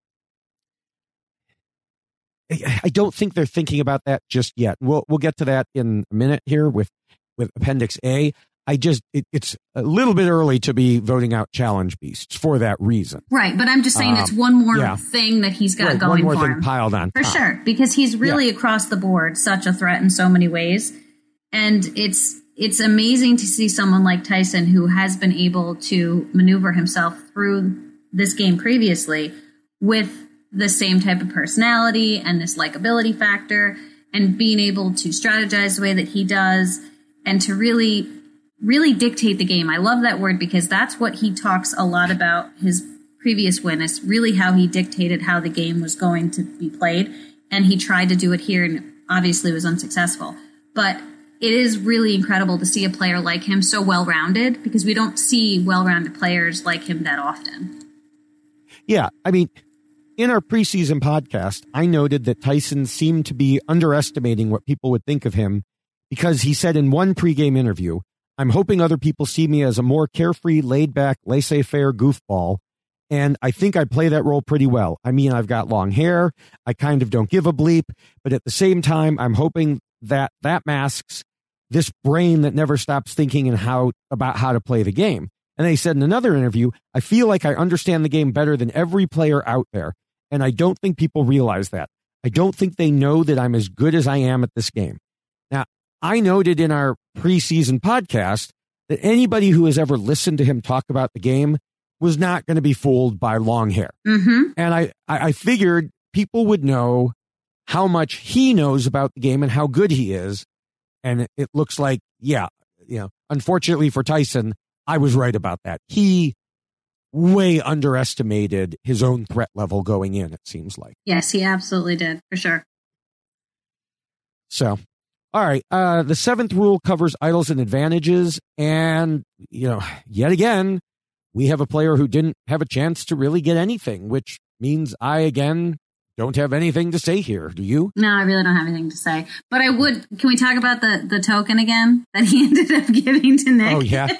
Speaker 2: I don't think they're thinking about that just yet. We'll we'll get to that in a minute here with, with Appendix A. I just, it, it's a little bit early to be voting out challenge beasts for that reason.
Speaker 3: Right. But I'm just saying um, it's one more yeah. thing that he's got
Speaker 2: right,
Speaker 3: going
Speaker 2: one more
Speaker 3: for
Speaker 2: thing
Speaker 3: him.
Speaker 2: piled on
Speaker 3: For
Speaker 2: top.
Speaker 3: sure. Because he's really yeah. across the board such a threat in so many ways. And it's, it's amazing to see someone like Tyson who has been able to maneuver himself through this game previously with the same type of personality and this likability factor and being able to strategize the way that he does and to really really dictate the game. I love that word because that's what he talks a lot about his previous win. It's really how he dictated how the game was going to be played. And he tried to do it here and obviously was unsuccessful. But it is really incredible to see a player like him so well-rounded because we don't see well-rounded players like him that often.
Speaker 2: Yeah. I mean, in our preseason podcast, I noted that Tyson seemed to be underestimating what people would think of him because he said in one pregame interview, I'm hoping other people see me as a more carefree, laid-back, laissez-faire goofball, and I think I play that role pretty well. I mean, I've got long hair, I kind of don't give a bleep, but at the same time, I'm hoping that that masks this brain that never stops thinking and how about how to play the game. And they said in another interview, I feel like I understand the game better than every player out there, and I don't think people realize that. I don't think they know that I'm as good as I am at this game. Now, I noted in our preseason podcast that anybody who has ever listened to him talk about the game was not going to be fooled by long hair.
Speaker 3: Mm-hmm.
Speaker 2: And I, I figured people would know how much he knows about the game and how good he is. And it looks like, yeah, you know, unfortunately for Tyson, I was right about that. He way underestimated his own threat level going in, it seems like.
Speaker 3: Yes, he absolutely did, for sure.
Speaker 2: So, all right. Uh, the seventh rule covers idols and advantages. And, you know, yet again, we have a player who didn't have a chance to really get anything, which means I, again, don't have anything to say here. Do you?
Speaker 3: No, I really don't have anything to say. But I would, can we talk about the, the token again that he ended up giving to Nick?
Speaker 2: Oh, yeah.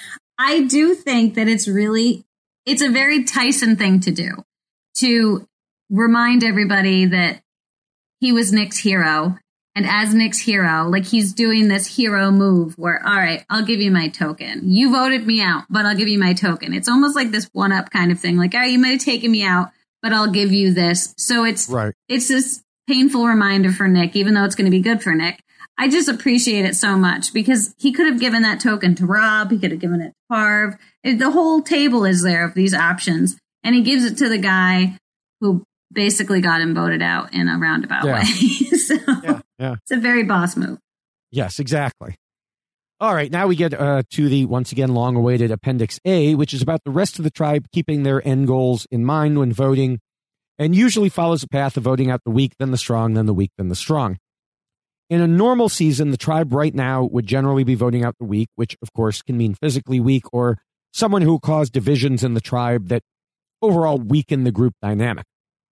Speaker 3: I do think that it's really, it's a very Tyson thing to do, to remind everybody that he was Nick's hero. And as Nick's hero, like he's doing this hero move where, all right, I'll give you my token. You voted me out, but I'll give you my token. It's almost like this one-up kind of thing. Like, all right, you might have taken me out, but I'll give you this. So it's
Speaker 2: right. It's
Speaker 3: this painful reminder for Nick, even though it's going to be good for Nick. I just appreciate it so much because he could have given that token to Rob. He could have given it to Parv. It, the whole table is there of these options. And he gives it to the guy who basically got him voted out in a roundabout
Speaker 2: yeah.
Speaker 3: way. so
Speaker 2: yeah, yeah.
Speaker 3: It's a very boss move.
Speaker 2: Yes, exactly. All right, now we get uh, to the, once again, long-awaited Appendix A, which is about the rest of the tribe keeping their end goals in mind when voting, and usually follows a path of voting out the weak, then the strong, then the weak, then the strong. In a normal season, the tribe right now would generally be voting out the weak, which, of course, can mean physically weak or someone who caused divisions in the tribe that overall weaken the group dynamic.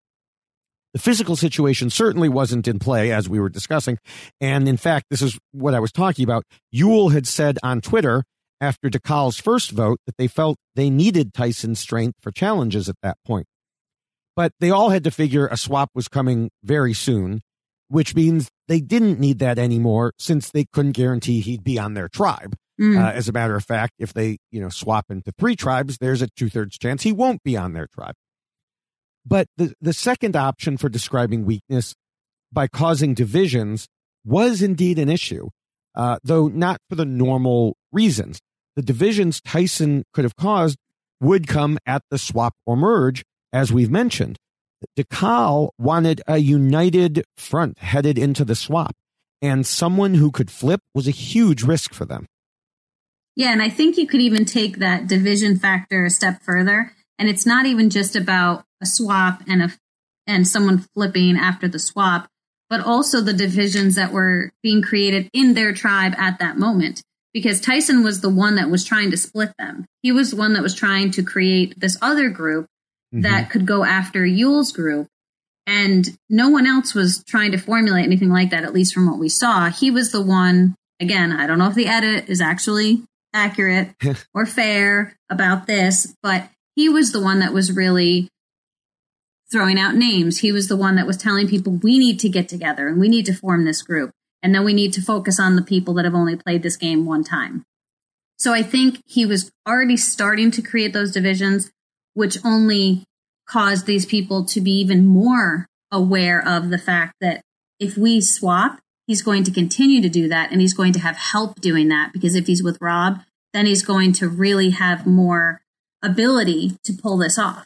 Speaker 2: The physical situation certainly wasn't in play, as we were discussing. And in fact, this is what I was talking about. Yule had said on Twitter after DeCal's first vote that they felt they needed Tyson's strength for challenges at that point. But they all had to figure a swap was coming very soon, which means they didn't need that anymore since they couldn't guarantee he'd be on their tribe. Mm. Uh, as a matter of fact, if they, you know, swap into three tribes, there's a two-thirds chance he won't be on their tribe. But the, the second option for describing weakness by causing divisions was indeed an issue, uh, though not for the normal reasons. The divisions Tyson could have caused would come at the swap or merge, as we've mentioned. DeCal wanted a united front headed into the swap, and someone who could flip was a huge risk for them.
Speaker 3: Yeah, and I think you could even take that division factor a step further. And it's not even just about a swap and a and someone flipping after the swap, but also the divisions that were being created in their tribe at that moment. Because Tyson was the one that was trying to split them. He was the one that was trying to create this other group mm-hmm. that could go after Yule's group. And no one else was trying to formulate anything like that, at least from what we saw. He was the one, again, I don't know if the edit is actually accurate or fair about this, but he was the one that was really throwing out names. He was the one that was telling people, we need to get together and we need to form this group. And then we need to focus on the people that have only played this game one time. So I think he was already starting to create those divisions, which only caused these people to be even more aware of the fact that if we swap, he's going to continue to do that, and he's going to have help doing that, because if he's with Rob, then he's going to really have more ability to pull this off.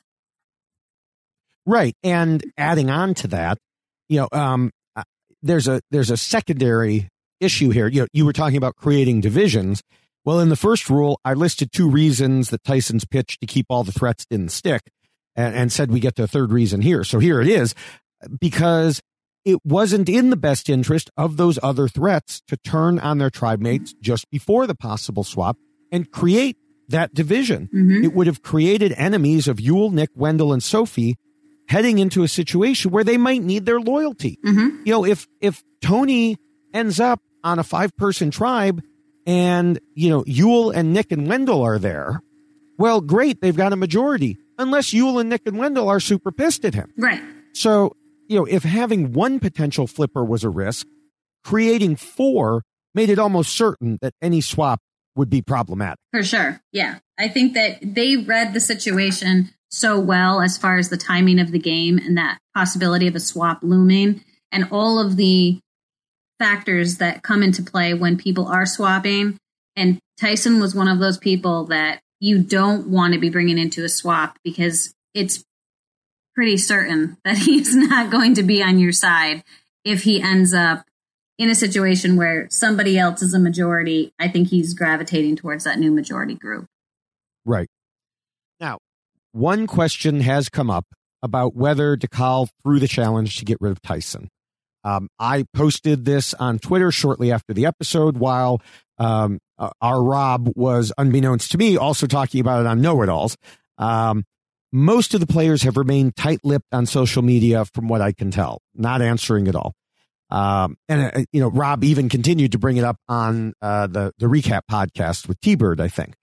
Speaker 2: Right. And adding on to that, you know, um, there's a there's a secondary issue here. You know, you were talking about creating divisions. Well, in the first rule, I listed two reasons that Tyson's pitch to keep all the threats didn't stick, and, and said we get to a third reason here. So here it is, because it wasn't in the best interest of those other threats to turn on their tribe mates just before the possible swap and create that division. Mm-hmm. It would have created enemies of Yule, Nick, Wendell, and Sophie heading into a situation where they might need their loyalty. Mm-hmm. You know, if if Tony ends up on a five-person tribe and, you know, Yule and Nick and Wendell are there, well, great, they've got a majority, unless Yule and Nick and Wendell are super pissed at him.
Speaker 3: Right.
Speaker 2: So, you know, if having one potential flipper was a risk, creating four made it almost certain that any swap would be problematic.
Speaker 3: For sure. Yeah. I think that they read the situation so well as far as the timing of the game and that possibility of a swap looming and all of the factors that come into play when people are swapping. And Tyson was one of those people that you don't want to be bringing into a swap, because it's pretty certain that he's not going to be on your side if he ends up in a situation where somebody else is a majority. I think he's gravitating towards that new majority group.
Speaker 2: Right. Now, one question has come up about whether DeCal threw the challenge to get rid of Tyson. Um, I posted this on Twitter shortly after the episode, while um, uh, our Rob was, unbeknownst to me, also talking about it on Know-It-Alls. Um, most of the players have remained tight-lipped on social media, from what I can tell, not answering at all. Um, and, uh, you know, Rob even continued to bring it up on uh, the, the recap podcast with T-Bird, I think.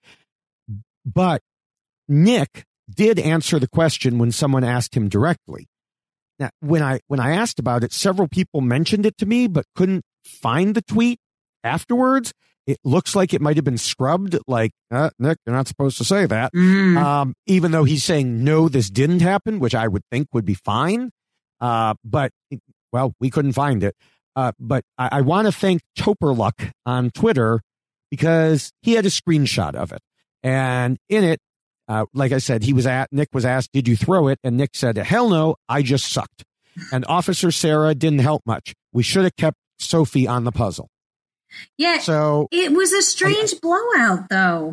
Speaker 2: But Nick did answer the question when someone asked him directly. Now, when I when I asked about it, several people mentioned it to me, but couldn't find the tweet afterwards. It looks like it might have been scrubbed, like, uh, Nick, you're not supposed to say that. Mm. Um, even though he's saying, no, this didn't happen, which I would think would be fine. Uh, but, well, we couldn't find it. Uh, but I, I want to thank Toperluck on Twitter, because he had a screenshot of it. And in it, Uh, like I said, he was at Nick was asked, did you throw it? And Nick said, hell no, I just sucked. And Officer Sarah didn't help much. We should have kept Sophie on the puzzle.
Speaker 3: Yeah.
Speaker 2: So
Speaker 3: it was a strange I, blowout, though.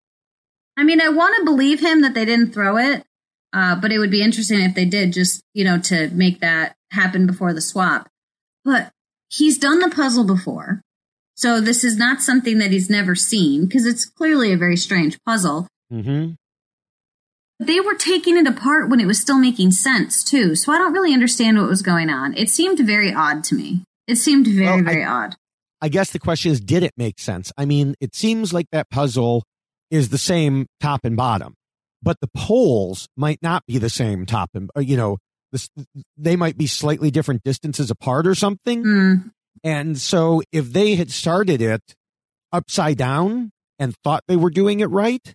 Speaker 3: I mean, I want to believe him that they didn't throw it, uh, but it would be interesting if they did, just, you know, to make that happen before the swap. But he's done the puzzle before. So this is not something that he's never seen, because it's clearly a very strange puzzle.
Speaker 2: Mm-hmm.
Speaker 3: They were taking it apart when it was still making sense, too. So I don't really understand what was going on. It seemed very odd to me. It seemed very, well, very
Speaker 2: I,
Speaker 3: odd.
Speaker 2: I guess the question is, did it make sense? I mean, it seems like that puzzle is the same top and bottom, but the poles might not be the same top and, you know, this, they might be slightly different distances apart or something. Mm. And so if they had started it upside down and thought they were doing it right,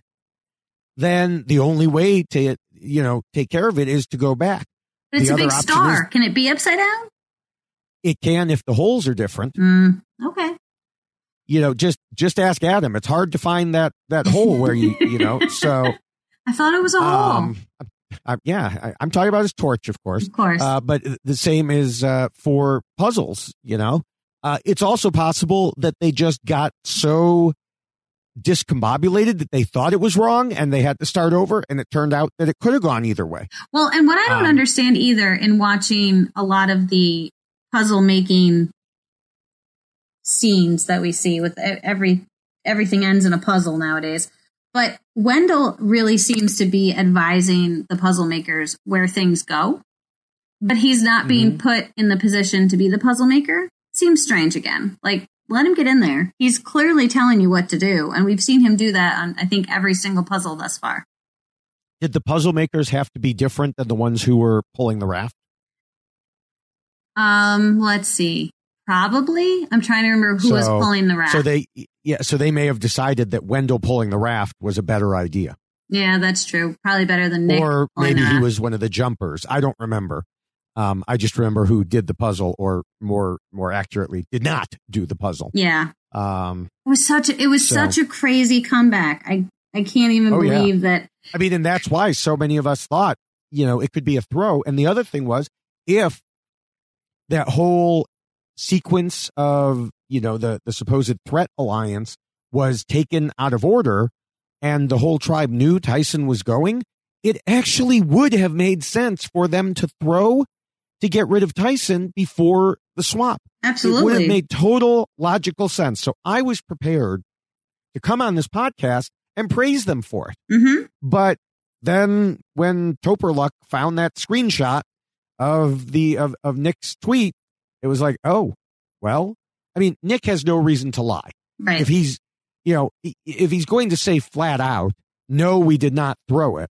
Speaker 2: then the only way to, you know, take care of it is to go back.
Speaker 3: But it's the a big star. Is, can it be upside down?
Speaker 2: It can if the holes are different.
Speaker 3: Mm, okay.
Speaker 2: You know, just just ask Adam. It's hard to find that that hole where you, you know, so.
Speaker 3: I thought it was a
Speaker 2: um,
Speaker 3: hole.
Speaker 2: I, yeah, I, I'm talking about his torch, of course.
Speaker 3: Of course.
Speaker 2: Uh, but the same is uh, for puzzles, you know. Uh, it's also possible that they just got so discombobulated that they thought it was wrong and they had to start over, and it turned out that it could have gone either way.
Speaker 3: Well, and what I don't um, understand either in watching a lot of the puzzle making scenes that we see with every everything ends in a puzzle nowadays, but Wendell really seems to be advising the puzzle makers where things go, but he's not mm-hmm. being put in the position to be the puzzle maker. Seems strange again. Like, let him get in there. He's clearly telling you what to do. And we've seen him do that on, I think, every single puzzle thus far.
Speaker 2: Did the puzzle makers have to be different than the ones who were pulling the raft?
Speaker 3: Um, let's see. Probably. I'm trying to remember who so, was pulling the raft.
Speaker 2: So they, yeah, so they may have decided that Wendell pulling the raft was a better idea.
Speaker 3: Yeah, that's true. Probably better than Nick.
Speaker 2: Or maybe he was one of the jumpers. I don't remember. Um, I just remember who did the puzzle, or more more accurately, did not do the puzzle.
Speaker 3: Yeah.
Speaker 2: Um,
Speaker 3: it was such a, it was so, such a crazy comeback. I, I can't even oh, believe yeah. that.
Speaker 2: I mean, and that's why so many of us thought, you know, it could be a throw. And the other thing was, if that whole sequence of, you know, the, the supposed threat alliance was taken out of order and the whole tribe knew Tyson was going, it actually would have made sense for them to throw to get rid of Tyson before the swap.
Speaker 3: Absolutely.
Speaker 2: It would have made total logical sense. So I was prepared to come on this podcast and praise them for it.
Speaker 3: Mm-hmm.
Speaker 2: But then when Toperluck found that screenshot of the of, of Nick's tweet, it was like, oh, well, I mean, Nick has no reason to lie.
Speaker 3: Right.
Speaker 2: If he's, you know, if he's going to say flat out, no, we did not throw it.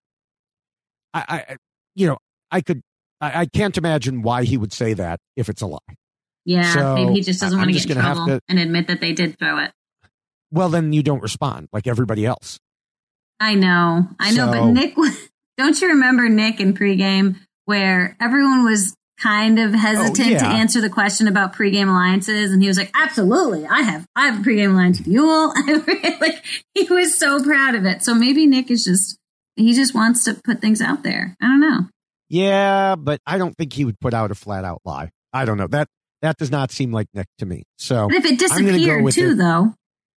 Speaker 2: I, I you know, I could, I, I can't imagine why he would say that if it's a lie.
Speaker 3: Yeah,
Speaker 2: so
Speaker 3: maybe he just doesn't want to get in trouble
Speaker 2: to,
Speaker 3: and admit that they did throw it.
Speaker 2: Well, then you don't respond like everybody else.
Speaker 3: I know, I know, so, but Nick, don't you remember Nick in pregame where everyone was kind of hesitant oh, yeah. to answer the question about pregame alliances, and he was like, "Absolutely, I have, I have a pregame alliance with you all." Like, he was so proud of it. So maybe Nick is just. He just wants to put things out there. I don't know.
Speaker 2: Yeah, but I don't think he would put out a flat out lie. I don't know. That that does not seem like Nick to me. So
Speaker 3: but if it disappeared go too, it. though.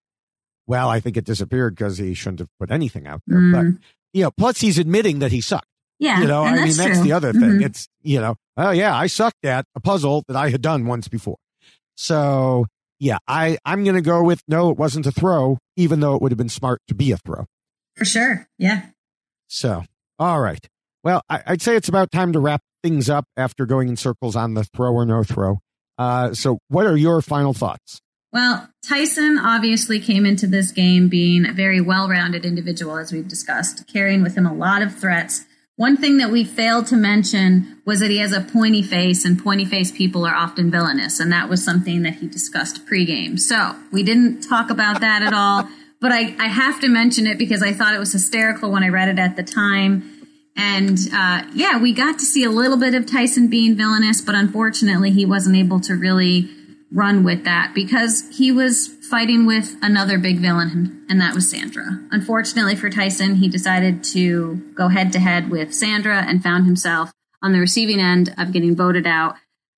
Speaker 2: Well, I think it disappeared because he shouldn't have put anything out there. Mm. But, you know, plus he's admitting that he sucked.
Speaker 3: Yeah.
Speaker 2: You know,
Speaker 3: and
Speaker 2: I
Speaker 3: that's
Speaker 2: mean, that's
Speaker 3: true.
Speaker 2: the other thing.
Speaker 3: Mm-hmm.
Speaker 2: It's, you know, oh, yeah, I sucked at a puzzle that I had done once before. So, yeah, I, I'm going to go with no, it wasn't a throw, even though it would have been smart to be a throw.
Speaker 3: For sure. Yeah.
Speaker 2: So, all right. Well, I, I'd say it's about time to wrap things up after going in circles on the throw or no throw. Uh, so what are your final thoughts?
Speaker 3: Well, Tyson obviously came into this game being a very well-rounded individual, as we've discussed, carrying with him a lot of threats. One thing that we failed to mention was that he has a pointy face, and pointy-faced people are often villainous, and that was something that he discussed pregame. So we didn't talk about that at all. But I, I have to mention it because I thought it was hysterical when I read it at the time. And uh, yeah, we got to see a little bit of Tyson being villainous, but unfortunately he wasn't able to really run with that because he was fighting with another big villain, and that was Sandra. Unfortunately for Tyson, he decided to go head to head with Sandra and found himself on the receiving end of getting voted out,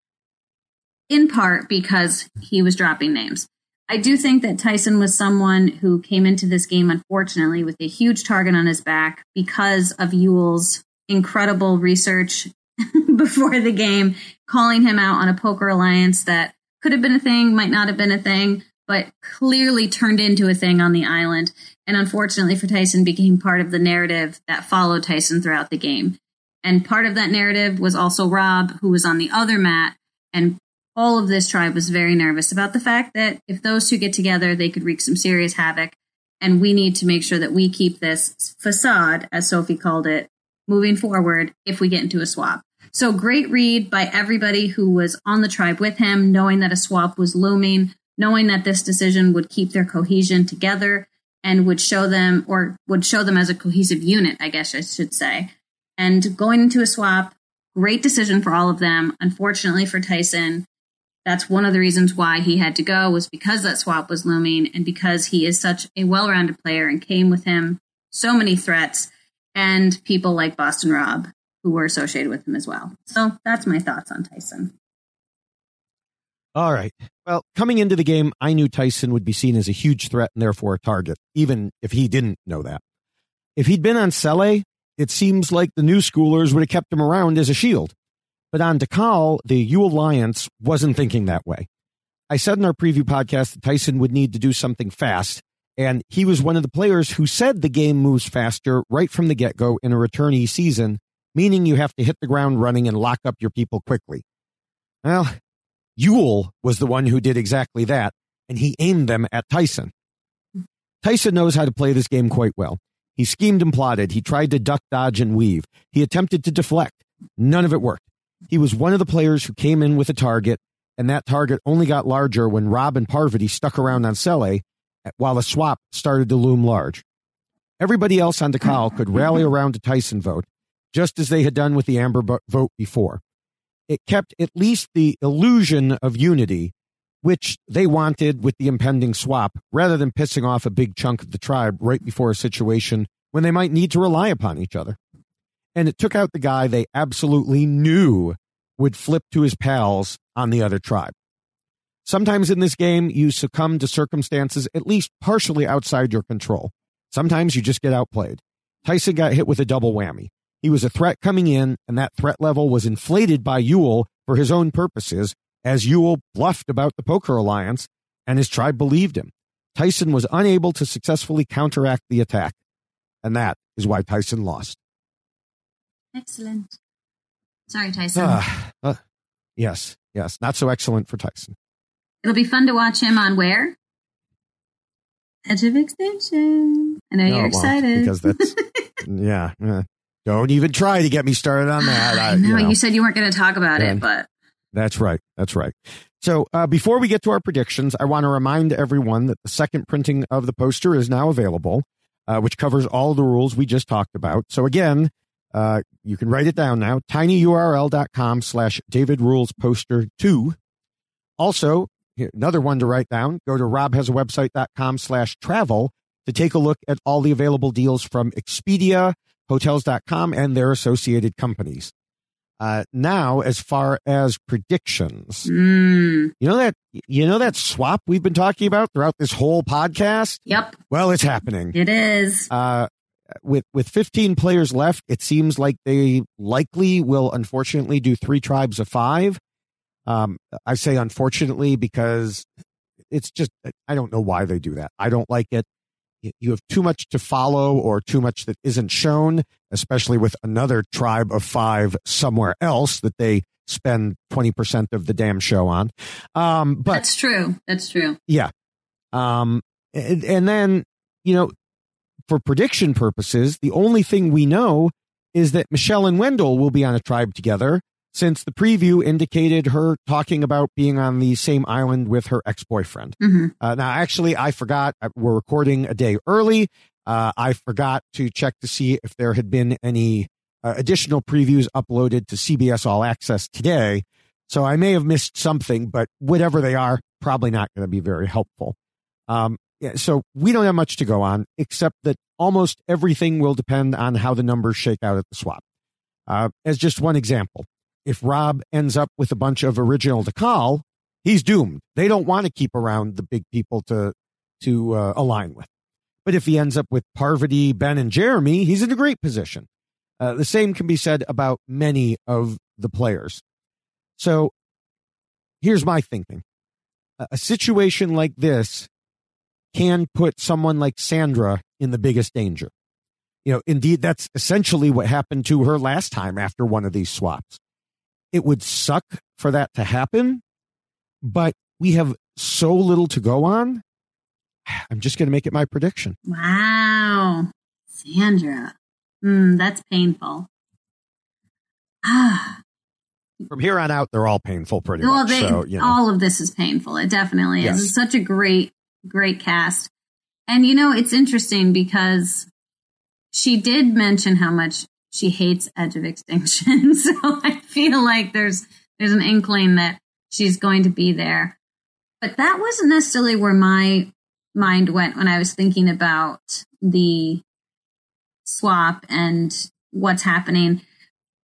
Speaker 3: in part because he was dropping names. I do think that Tyson was someone who came into this game, unfortunately, with a huge target on his back because of Yule's incredible research before the game, calling him out on a poker alliance that could have been a thing, might not have been a thing, but clearly turned into a thing on the island. And unfortunately for Tyson, became part of the narrative that followed Tyson throughout the game. And part of that narrative was also Rob, who was on the other mat, and all of this tribe was very nervous about the fact that if those two get together, they could wreak some serious havoc. And we need to make sure that we keep this facade, as Sophie called it, moving forward if we get into a swap. So great read by everybody who was on the tribe with him, knowing that a swap was looming, knowing that this decision would keep their cohesion together and would show them, or would show them as a cohesive unit, I guess I should say. And going into a swap, great decision for all of them. Unfortunately for Tyson, that's one of the reasons why he had to go, was because that swap was looming and because he is such a well-rounded player and came with him so many threats and people like Boston Rob who were associated with him as well. So that's my thoughts on Tyson.
Speaker 2: All right. Well, coming into the game, I knew Tyson would be seen as a huge threat and therefore a target, even if he didn't know that. If he'd been on Sele, it seems like the new schoolers would have kept him around as a shield. But on Dakal, the U Alliance wasn't thinking that way. I said in our preview podcast that Tyson would need to do something fast, and he was one of the players who said the game moves faster right from the get-go in a returnee season, meaning you have to hit the ground running and lock up your people quickly. Well, Yule was the one who did exactly that, and he aimed them at Tyson. Tyson knows how to play this game quite well. He schemed and plotted. He tried to duck, dodge, and weave. He attempted to deflect. None of it worked. He was one of the players who came in with a target, and that target only got larger when Rob and Parvati stuck around on Sele, while a swap started to loom large. Everybody else on Dakal could rally around a Tyson vote, just as they had done with the Amber vote before. It kept at least the illusion of unity, which they wanted with the impending swap, rather than pissing off a big chunk of the tribe right before a situation when they might need to rely upon each other. And it took out the guy they absolutely knew would flip to his pals on the other tribe. Sometimes in this game, you succumb to circumstances at least partially outside your control. Sometimes you just get outplayed. Tyson got hit with a double whammy. He was a threat coming in, and that threat level was inflated by Yule for his own purposes, as Yule bluffed about the Poker Alliance, and his tribe believed him. Tyson was unable to successfully counteract the attack, and that is why Tyson lost.
Speaker 3: Excellent. Sorry, Tyson.
Speaker 2: Uh, uh, yes, yes. Not so excellent for Tyson.
Speaker 3: It'll be fun to watch him on where? Edge of Extinction. I know
Speaker 2: No,
Speaker 3: you're
Speaker 2: well,
Speaker 3: excited.
Speaker 2: because that's, yeah. Uh, don't even try to get me started on that. I,
Speaker 3: I know,
Speaker 2: you know.
Speaker 3: you said you weren't going to talk about
Speaker 2: And-
Speaker 3: it, but...
Speaker 2: That's right. That's right. So uh, before we get to our predictions, I want to remind everyone that the second printing of the poster is now available, uh, which covers all the rules we just talked about. So again, uh, you can write it down now, tinyurl.com slash David Rules Poster 2. Also, here, another one to write down, go to robhasawebsite.com slash travel to take a look at all the available deals from Expedia, hotels dot com, and their associated companies. Uh, now, as far as predictions,
Speaker 3: Mm,
Speaker 2: you know that you know that swap we've been talking about throughout this whole podcast?
Speaker 3: yep,
Speaker 2: Well, it's happening.
Speaker 3: it is.
Speaker 2: Uh, with with fifteen players left, it seems like they likely will, unfortunately, do three tribes of five. Um, I say unfortunately because it's just, I don't know why they do that. I don't like it. You have too much to follow or too much that isn't shown, especially with another tribe of five somewhere else that they spend twenty percent of the damn show on. Um, but
Speaker 3: That's true. That's true.
Speaker 2: yeah. Um, and, and then, you know, for prediction purposes, the only thing we know is that Michelle and Wendell will be on a tribe together, since the preview indicated her talking about being on the same island with her ex-boyfriend.
Speaker 3: Mm-hmm.
Speaker 2: Uh, now, actually, I forgot. We're recording a day early. Uh, I forgot to check to see if there had been any uh, additional previews uploaded to C B S All Access today. So I may have missed something, but whatever they are, probably not going to be very helpful. Um, yeah, so we don't have much to go on, except that almost everything will depend on how the numbers shake out at the swap. Uh, as just one example, if Rob ends up with a bunch of original Dakal, he's doomed. They don't want to keep around the big people to to uh, align with. But if he ends up with Parvati, Ben, and Jeremy, he's in a great position. Uh, the same can be said about many of the players. So here's my thinking. A, a situation like this can put someone like Sandra in the biggest danger. You know, indeed, that's essentially what happened to her last time after one of these swaps. It would suck for that to happen, but we have so little to go on. I'm just going to make it my prediction.
Speaker 3: Wow. Sandra. Hmm, that's painful. Ah.
Speaker 2: From here on out, they're all painful pretty
Speaker 3: Well,
Speaker 2: much.
Speaker 3: they,
Speaker 2: So, you know.
Speaker 3: all of this is painful. It definitely is.
Speaker 2: Yes.
Speaker 3: It's such a great, great cast. And, you know, it's interesting because she did mention how much she hates Edge of Extinction. So I feel like there's there's an inkling that she's going to be there. But that wasn't necessarily where my mind went when I was thinking about the swap and what's happening.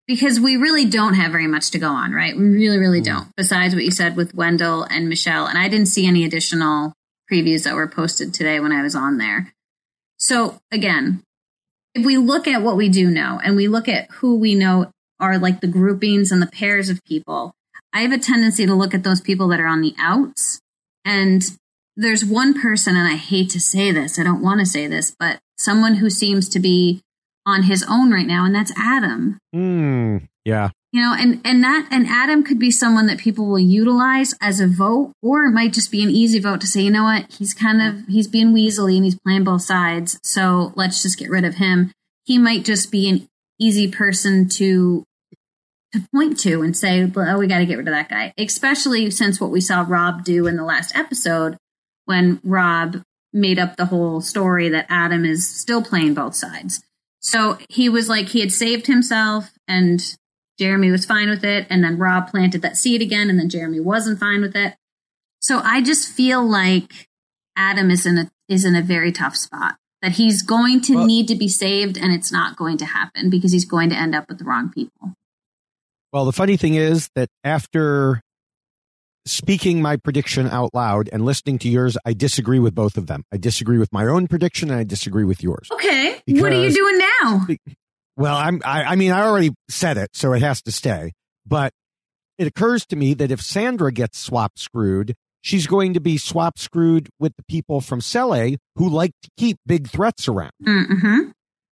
Speaker 3: because we really don't have very much to go on, right? We really, really don't. Besides what you said with Wendell and Michelle. And I didn't see any additional previews that were posted today when I was on there. So again, if we look at what we do know and we look at who we know are like the groupings and the pairs of people, I have a tendency to look at those people that are on the outs. And there's one person, and I hate to say this, I don't want to say this, but someone who seems to be on his own right now, and that's Adam.
Speaker 2: Mm, yeah.
Speaker 3: You know, and, and that and Adam could be someone that people will utilize as a vote, or it might just be an easy vote to say, you know what, he's kind of he's being weaselly and he's playing both sides, so let's just get rid of him. He might just be an easy person to to point to and say, oh, we got to get rid of that guy. Especially since what we saw Rob do in the last episode, when Rob made up the whole story that Adam is still playing both sides. So he was like, he had saved himself and Jeremy was fine with it. And then Rob planted that seed again. And then Jeremy wasn't fine with it. So I just feel like Adam is in a, is in a very tough spot, that he's going to well, need to be saved. And it's not going to happen because he's going to end up with the wrong people.
Speaker 2: Well, the funny thing is that after speaking my prediction out loud and listening to yours, I disagree with both of them. I disagree with my own prediction and I disagree with yours.
Speaker 3: Okay.
Speaker 2: Because,
Speaker 3: what are you doing now?
Speaker 2: Well, I'm, I, I mean, I already said it, so it has to stay. But it occurs to me that if Sandra gets swap screwed, she's going to be swap screwed with the people from Cele who like to keep big threats around.
Speaker 3: Mm-hmm.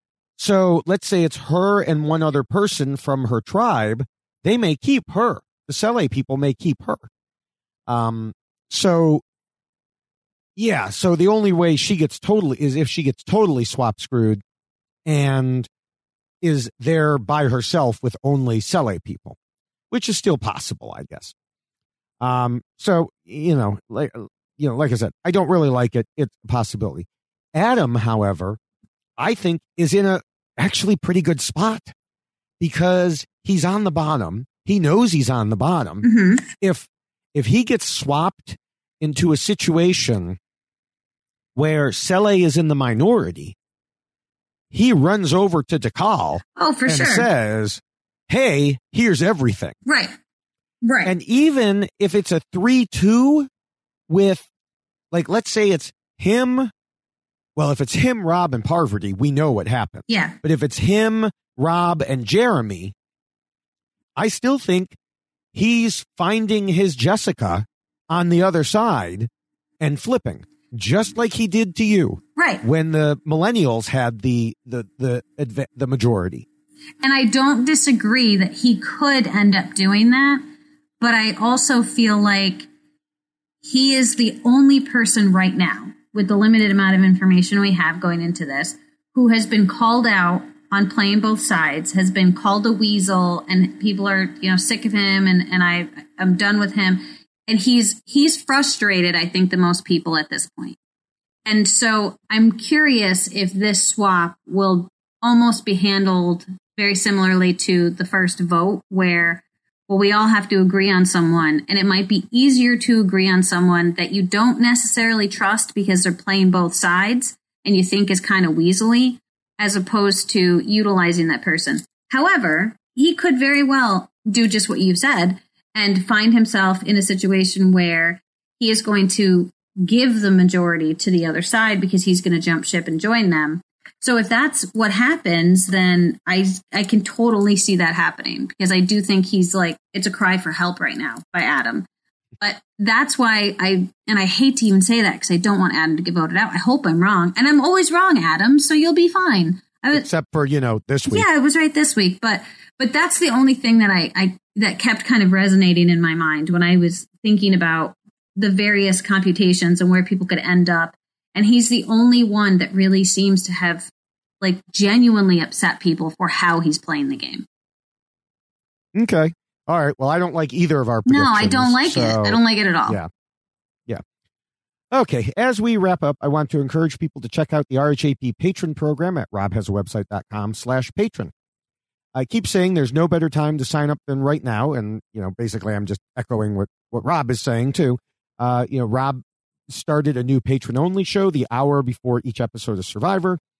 Speaker 2: So let's say it's her and one other person from her tribe. They may keep her. The Cele people may keep her. Um, so yeah, so the only way she gets totally is if she gets totally swap screwed and is there by herself with only Cele people, which is still possible, I guess. Um, so, you know, like, you know, like I said, I don't really like it. It's a possibility. Adam, however, I think is in a actually pretty good spot because he's on the bottom. He knows he's on the bottom.
Speaker 3: Mm-hmm.
Speaker 2: If, If he gets swapped into a situation where Cele is in the minority, he runs over to Dakal
Speaker 3: oh, for
Speaker 2: and
Speaker 3: sure.
Speaker 2: says, hey, here's everything.
Speaker 3: Right. Right.
Speaker 2: And even if it's a three two with, like, let's say it's him. Well, if it's him, Rob, and Parvati, we know what happened.
Speaker 3: Yeah.
Speaker 2: But if it's him, Rob, and Jeremy, I still think he's finding his Jessica on the other side and flipping, just like he did to you.
Speaker 3: Right.
Speaker 2: When the millennials had the the the the majority.
Speaker 3: And I don't disagree that he could end up doing that, but I also feel like he is the only person right now, with the limited amount of information we have going into this, who has been called out on playing both sides, has been called a weasel, and people are, you know, sick of him, and, and I, I'm done with him. And he's he's frustrated, I think, the most people at this point. And so I'm curious if this swap will almost be handled very similarly to the first vote, where, well, we all have to agree on someone, and it might be easier to agree on someone that you don't necessarily trust because they're playing both sides and you think is kind of weaselly, as opposed to utilizing that person. However, he could very well do just what you said and find himself in a situation where he is going to give the majority to the other side because he's going to jump ship and join them. So if that's what happens, then I I can totally see that happening, because I do think he's like, it's a cry for help right now by Adam. But that's why I, and I hate to even say that because I don't want Adam to get voted out. I hope I'm wrong. And I'm always wrong, Adam, so you'll be fine. I was,
Speaker 2: Except for, you know, this week.
Speaker 3: Yeah, it was right this week. But but that's the only thing that I, I that kept kind of resonating in my mind when I was thinking about the various computations and where people could end up. And he's the only one that really seems to have, like, genuinely upset people for how he's playing the game.
Speaker 2: Okay. All right. Well, I don't like either of our predictions.
Speaker 3: No, I don't like
Speaker 2: so,
Speaker 3: it. I don't like it at all.
Speaker 2: Yeah. Yeah. Okay. As we wrap up, I want to encourage people to check out the R H A P patron program at robhasawebsite.com slash patron. I keep saying there's no better time to sign up than right now. And, you know, basically I'm just echoing what, what Rob is saying too. Uh, you know, Rob started a new patron only show the hour before each episode of Survivor.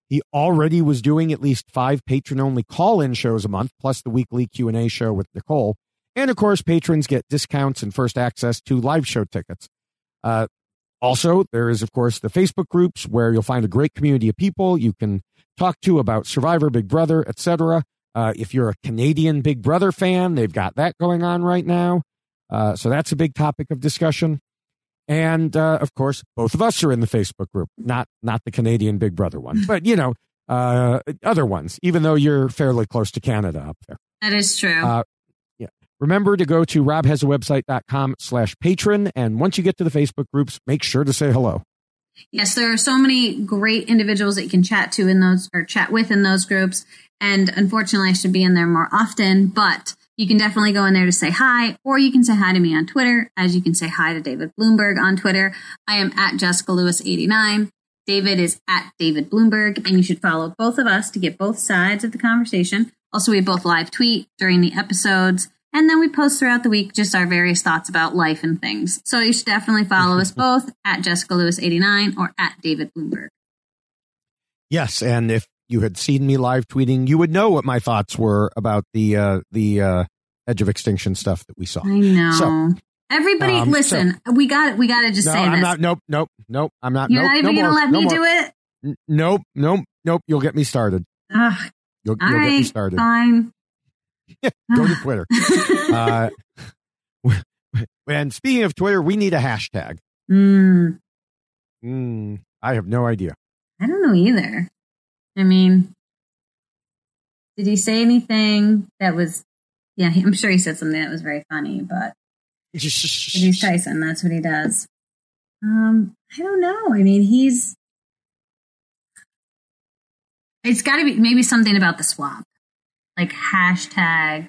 Speaker 2: He already was doing at least five patron-only call-in shows a month, plus the weekly Q and A show with Nicole. And, of course, patrons get discounts and first access to live show tickets. Uh, also, there is, of course, the Facebook groups where you'll find a great community of people you can talk to about Survivor, Big Brother, et cetera. Uh, if you're a Canadian Big Brother fan, they've got that going on right now. Uh, so that's a big topic of discussion. And, uh, of course, both of us are in the Facebook group, not not the Canadian Big Brother one, but, you know, uh, other ones, even though you're fairly close to Canada up there.
Speaker 3: That is true.
Speaker 2: Uh, yeah. Remember to go to robhasawebsite.com slash patron. And once you get to the Facebook groups, make sure to say hello.
Speaker 3: Yes, there are so many great individuals that you can chat to in those or chat with in those groups. And unfortunately, I should be in there more often, but you can definitely go in there to say hi, or you can say hi to me on Twitter, as you can say hi to David Bloomberg on Twitter. I am at Jessica Lewis eighty-nine. David is at David Bloomberg, and you should follow both of us to get both sides of the conversation. Also, we both live tweet during the episodes, and then we post throughout the week just our various thoughts about life and things. So you should definitely follow us both at Jessica Lewis eighty-nine or at David Bloomberg.
Speaker 2: Yes, and if you had seen me live tweeting, you would know what my thoughts were about the uh, the uh, Edge of Extinction stuff that we saw.
Speaker 3: I know.
Speaker 2: So,
Speaker 3: Everybody,
Speaker 2: um,
Speaker 3: listen. So, we got we got to just
Speaker 2: no,
Speaker 3: say
Speaker 2: I'm
Speaker 3: this.
Speaker 2: not. Nope. Nope. Nope. I'm not.
Speaker 3: You're
Speaker 2: nope,
Speaker 3: not even
Speaker 2: no
Speaker 3: going to
Speaker 2: more,
Speaker 3: let
Speaker 2: no
Speaker 3: me
Speaker 2: more.
Speaker 3: do it.
Speaker 2: N- nope. Nope. Nope. You'll get me started.
Speaker 3: Ugh.
Speaker 2: You'll,
Speaker 3: All
Speaker 2: you'll
Speaker 3: right,
Speaker 2: get me started.
Speaker 3: Fine.
Speaker 2: Go to Twitter. uh, and speaking of Twitter, we need a hashtag.
Speaker 3: Mm,
Speaker 2: Mm, I have no idea.
Speaker 3: I don't know either. I mean, did he say anything that was? Yeah, I'm sure he said something that was very funny, but he's Tyson. That's what he does. Um, I don't know. I mean, he's. It's got to be maybe something about the swap, like hashtag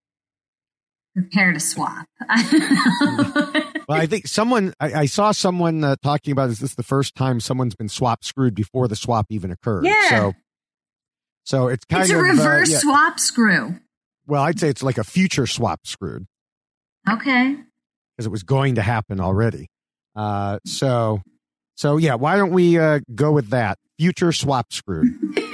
Speaker 3: prepare to swap.
Speaker 2: Well, I think someone, I, I saw someone uh, talking about, is this the first time someone's been swap screwed before the swap even occurred?
Speaker 3: Yeah.
Speaker 2: So, so it's kind
Speaker 3: it's
Speaker 2: of.
Speaker 3: a reverse
Speaker 2: uh, yeah.
Speaker 3: swap screw.
Speaker 2: Well, I'd say it's like a future swap screwed.
Speaker 3: Okay.
Speaker 2: Because it was going to happen already. Uh, so, so yeah, why don't we uh, go with that? Future swap screwed.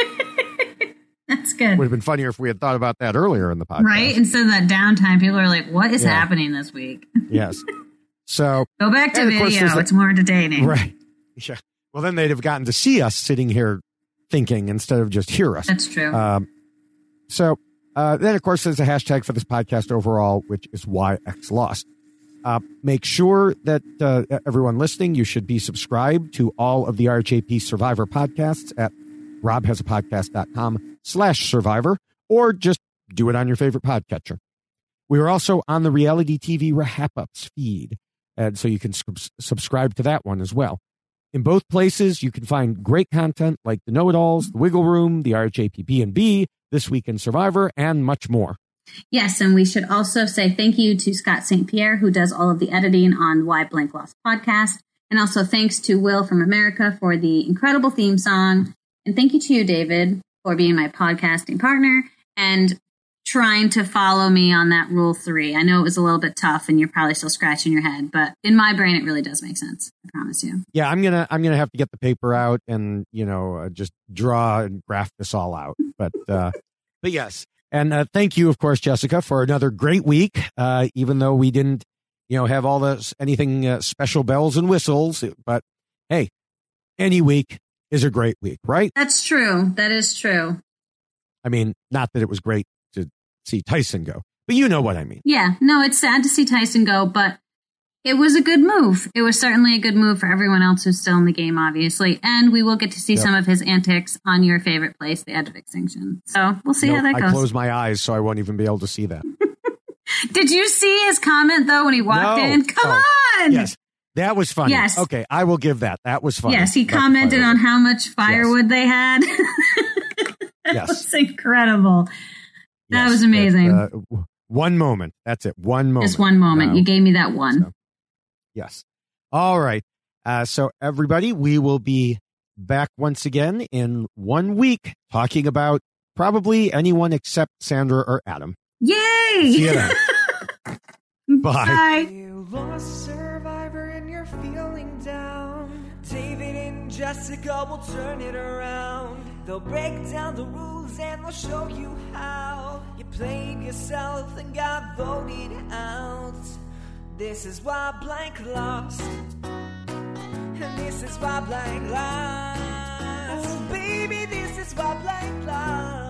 Speaker 3: That's good.
Speaker 2: Would have been funnier if we had thought about that earlier in the podcast.
Speaker 3: Right? Instead of that downtime, people are like, what is
Speaker 2: Yeah.
Speaker 3: happening this week?
Speaker 2: Yes. So
Speaker 3: Go back to
Speaker 2: and of course
Speaker 3: video.
Speaker 2: there's the-
Speaker 3: It's more entertaining.
Speaker 2: right. Yeah. Well, then they'd have gotten to see us sitting here thinking instead of just hear us.
Speaker 3: That's true.
Speaker 2: Um, so uh, then, of course, there's a hashtag for this podcast overall, which is Y X Lost. Uh, make sure that uh, everyone listening, you should be subscribed to all of the R H A P Survivor podcasts at robhasapodcast.com slash survivor, or just do it on your favorite podcatcher. We are also on the reality T V Wrap-Ups feed, and so you can sub- subscribe to that one as well. In both places, you can find great content like the Know-It-Alls, the Wiggle Room, the R H A P B and B, This Week in Survivor, and much more.
Speaker 3: Yes, and we should also say thank you to Scott Saint Pierre, who does all of the editing on Why Blank Lost podcast. And also thanks to Will from America for the incredible theme song. And thank you to you, David, for being my podcasting partner and trying to follow me on that rule three. I know it was a little bit tough and you're probably still scratching your head, but in my brain, it really does make sense. I promise you.
Speaker 2: Yeah, I'm gonna I'm gonna have to get the paper out and you know uh, just draw and graph this all out. But uh, but yes, and uh, thank you, of course, Jessica, for another great week. Uh, even though we didn't you know have all the anything uh, special bells and whistles, but hey, any week is a great week, right?
Speaker 3: That's true. That is true.
Speaker 2: I mean, not that it was great to see Tyson go, but you know what I mean.
Speaker 3: Yeah, no, it's sad to see Tyson go, but it was a good move. It was certainly a good move for everyone else who's still in the game, obviously. And we will get to see
Speaker 2: Yep.
Speaker 3: some of his antics on your favorite place, the Edge of Extinction. So we'll see
Speaker 2: No,
Speaker 3: how that
Speaker 2: I
Speaker 3: goes.
Speaker 2: close my eyes so I won't even be able to see that.
Speaker 3: Did you see his comment, though, when he walked
Speaker 2: No.
Speaker 3: in? Come
Speaker 2: Oh,
Speaker 3: on!
Speaker 2: Yes, that was funny.
Speaker 3: Yes.
Speaker 2: Okay, I will give that. That was funny.
Speaker 3: Yes, he
Speaker 2: About the
Speaker 3: commented on
Speaker 2: fireworks.
Speaker 3: how much firewood they had. That
Speaker 2: Yes.
Speaker 3: was incredible. That
Speaker 2: Yes,
Speaker 3: was amazing.
Speaker 2: uh, w- one moment. That's it. One moment.
Speaker 3: Just one moment.
Speaker 2: No.
Speaker 3: You gave me that one.
Speaker 2: So, yes. All right. Uh, so, everybody, we will be back once again in one week talking about probably anyone except Sandra or Adam.
Speaker 3: Yay!
Speaker 2: See you then. Bye.
Speaker 3: Bye.
Speaker 1: You lost Survivor and you're feeling down. David and Jessica will turn it around. They'll break down the rules and they'll show you how. You played yourself and got voted out. This is why blank lost. And this is why blank lost. Baby, this is why blank lost.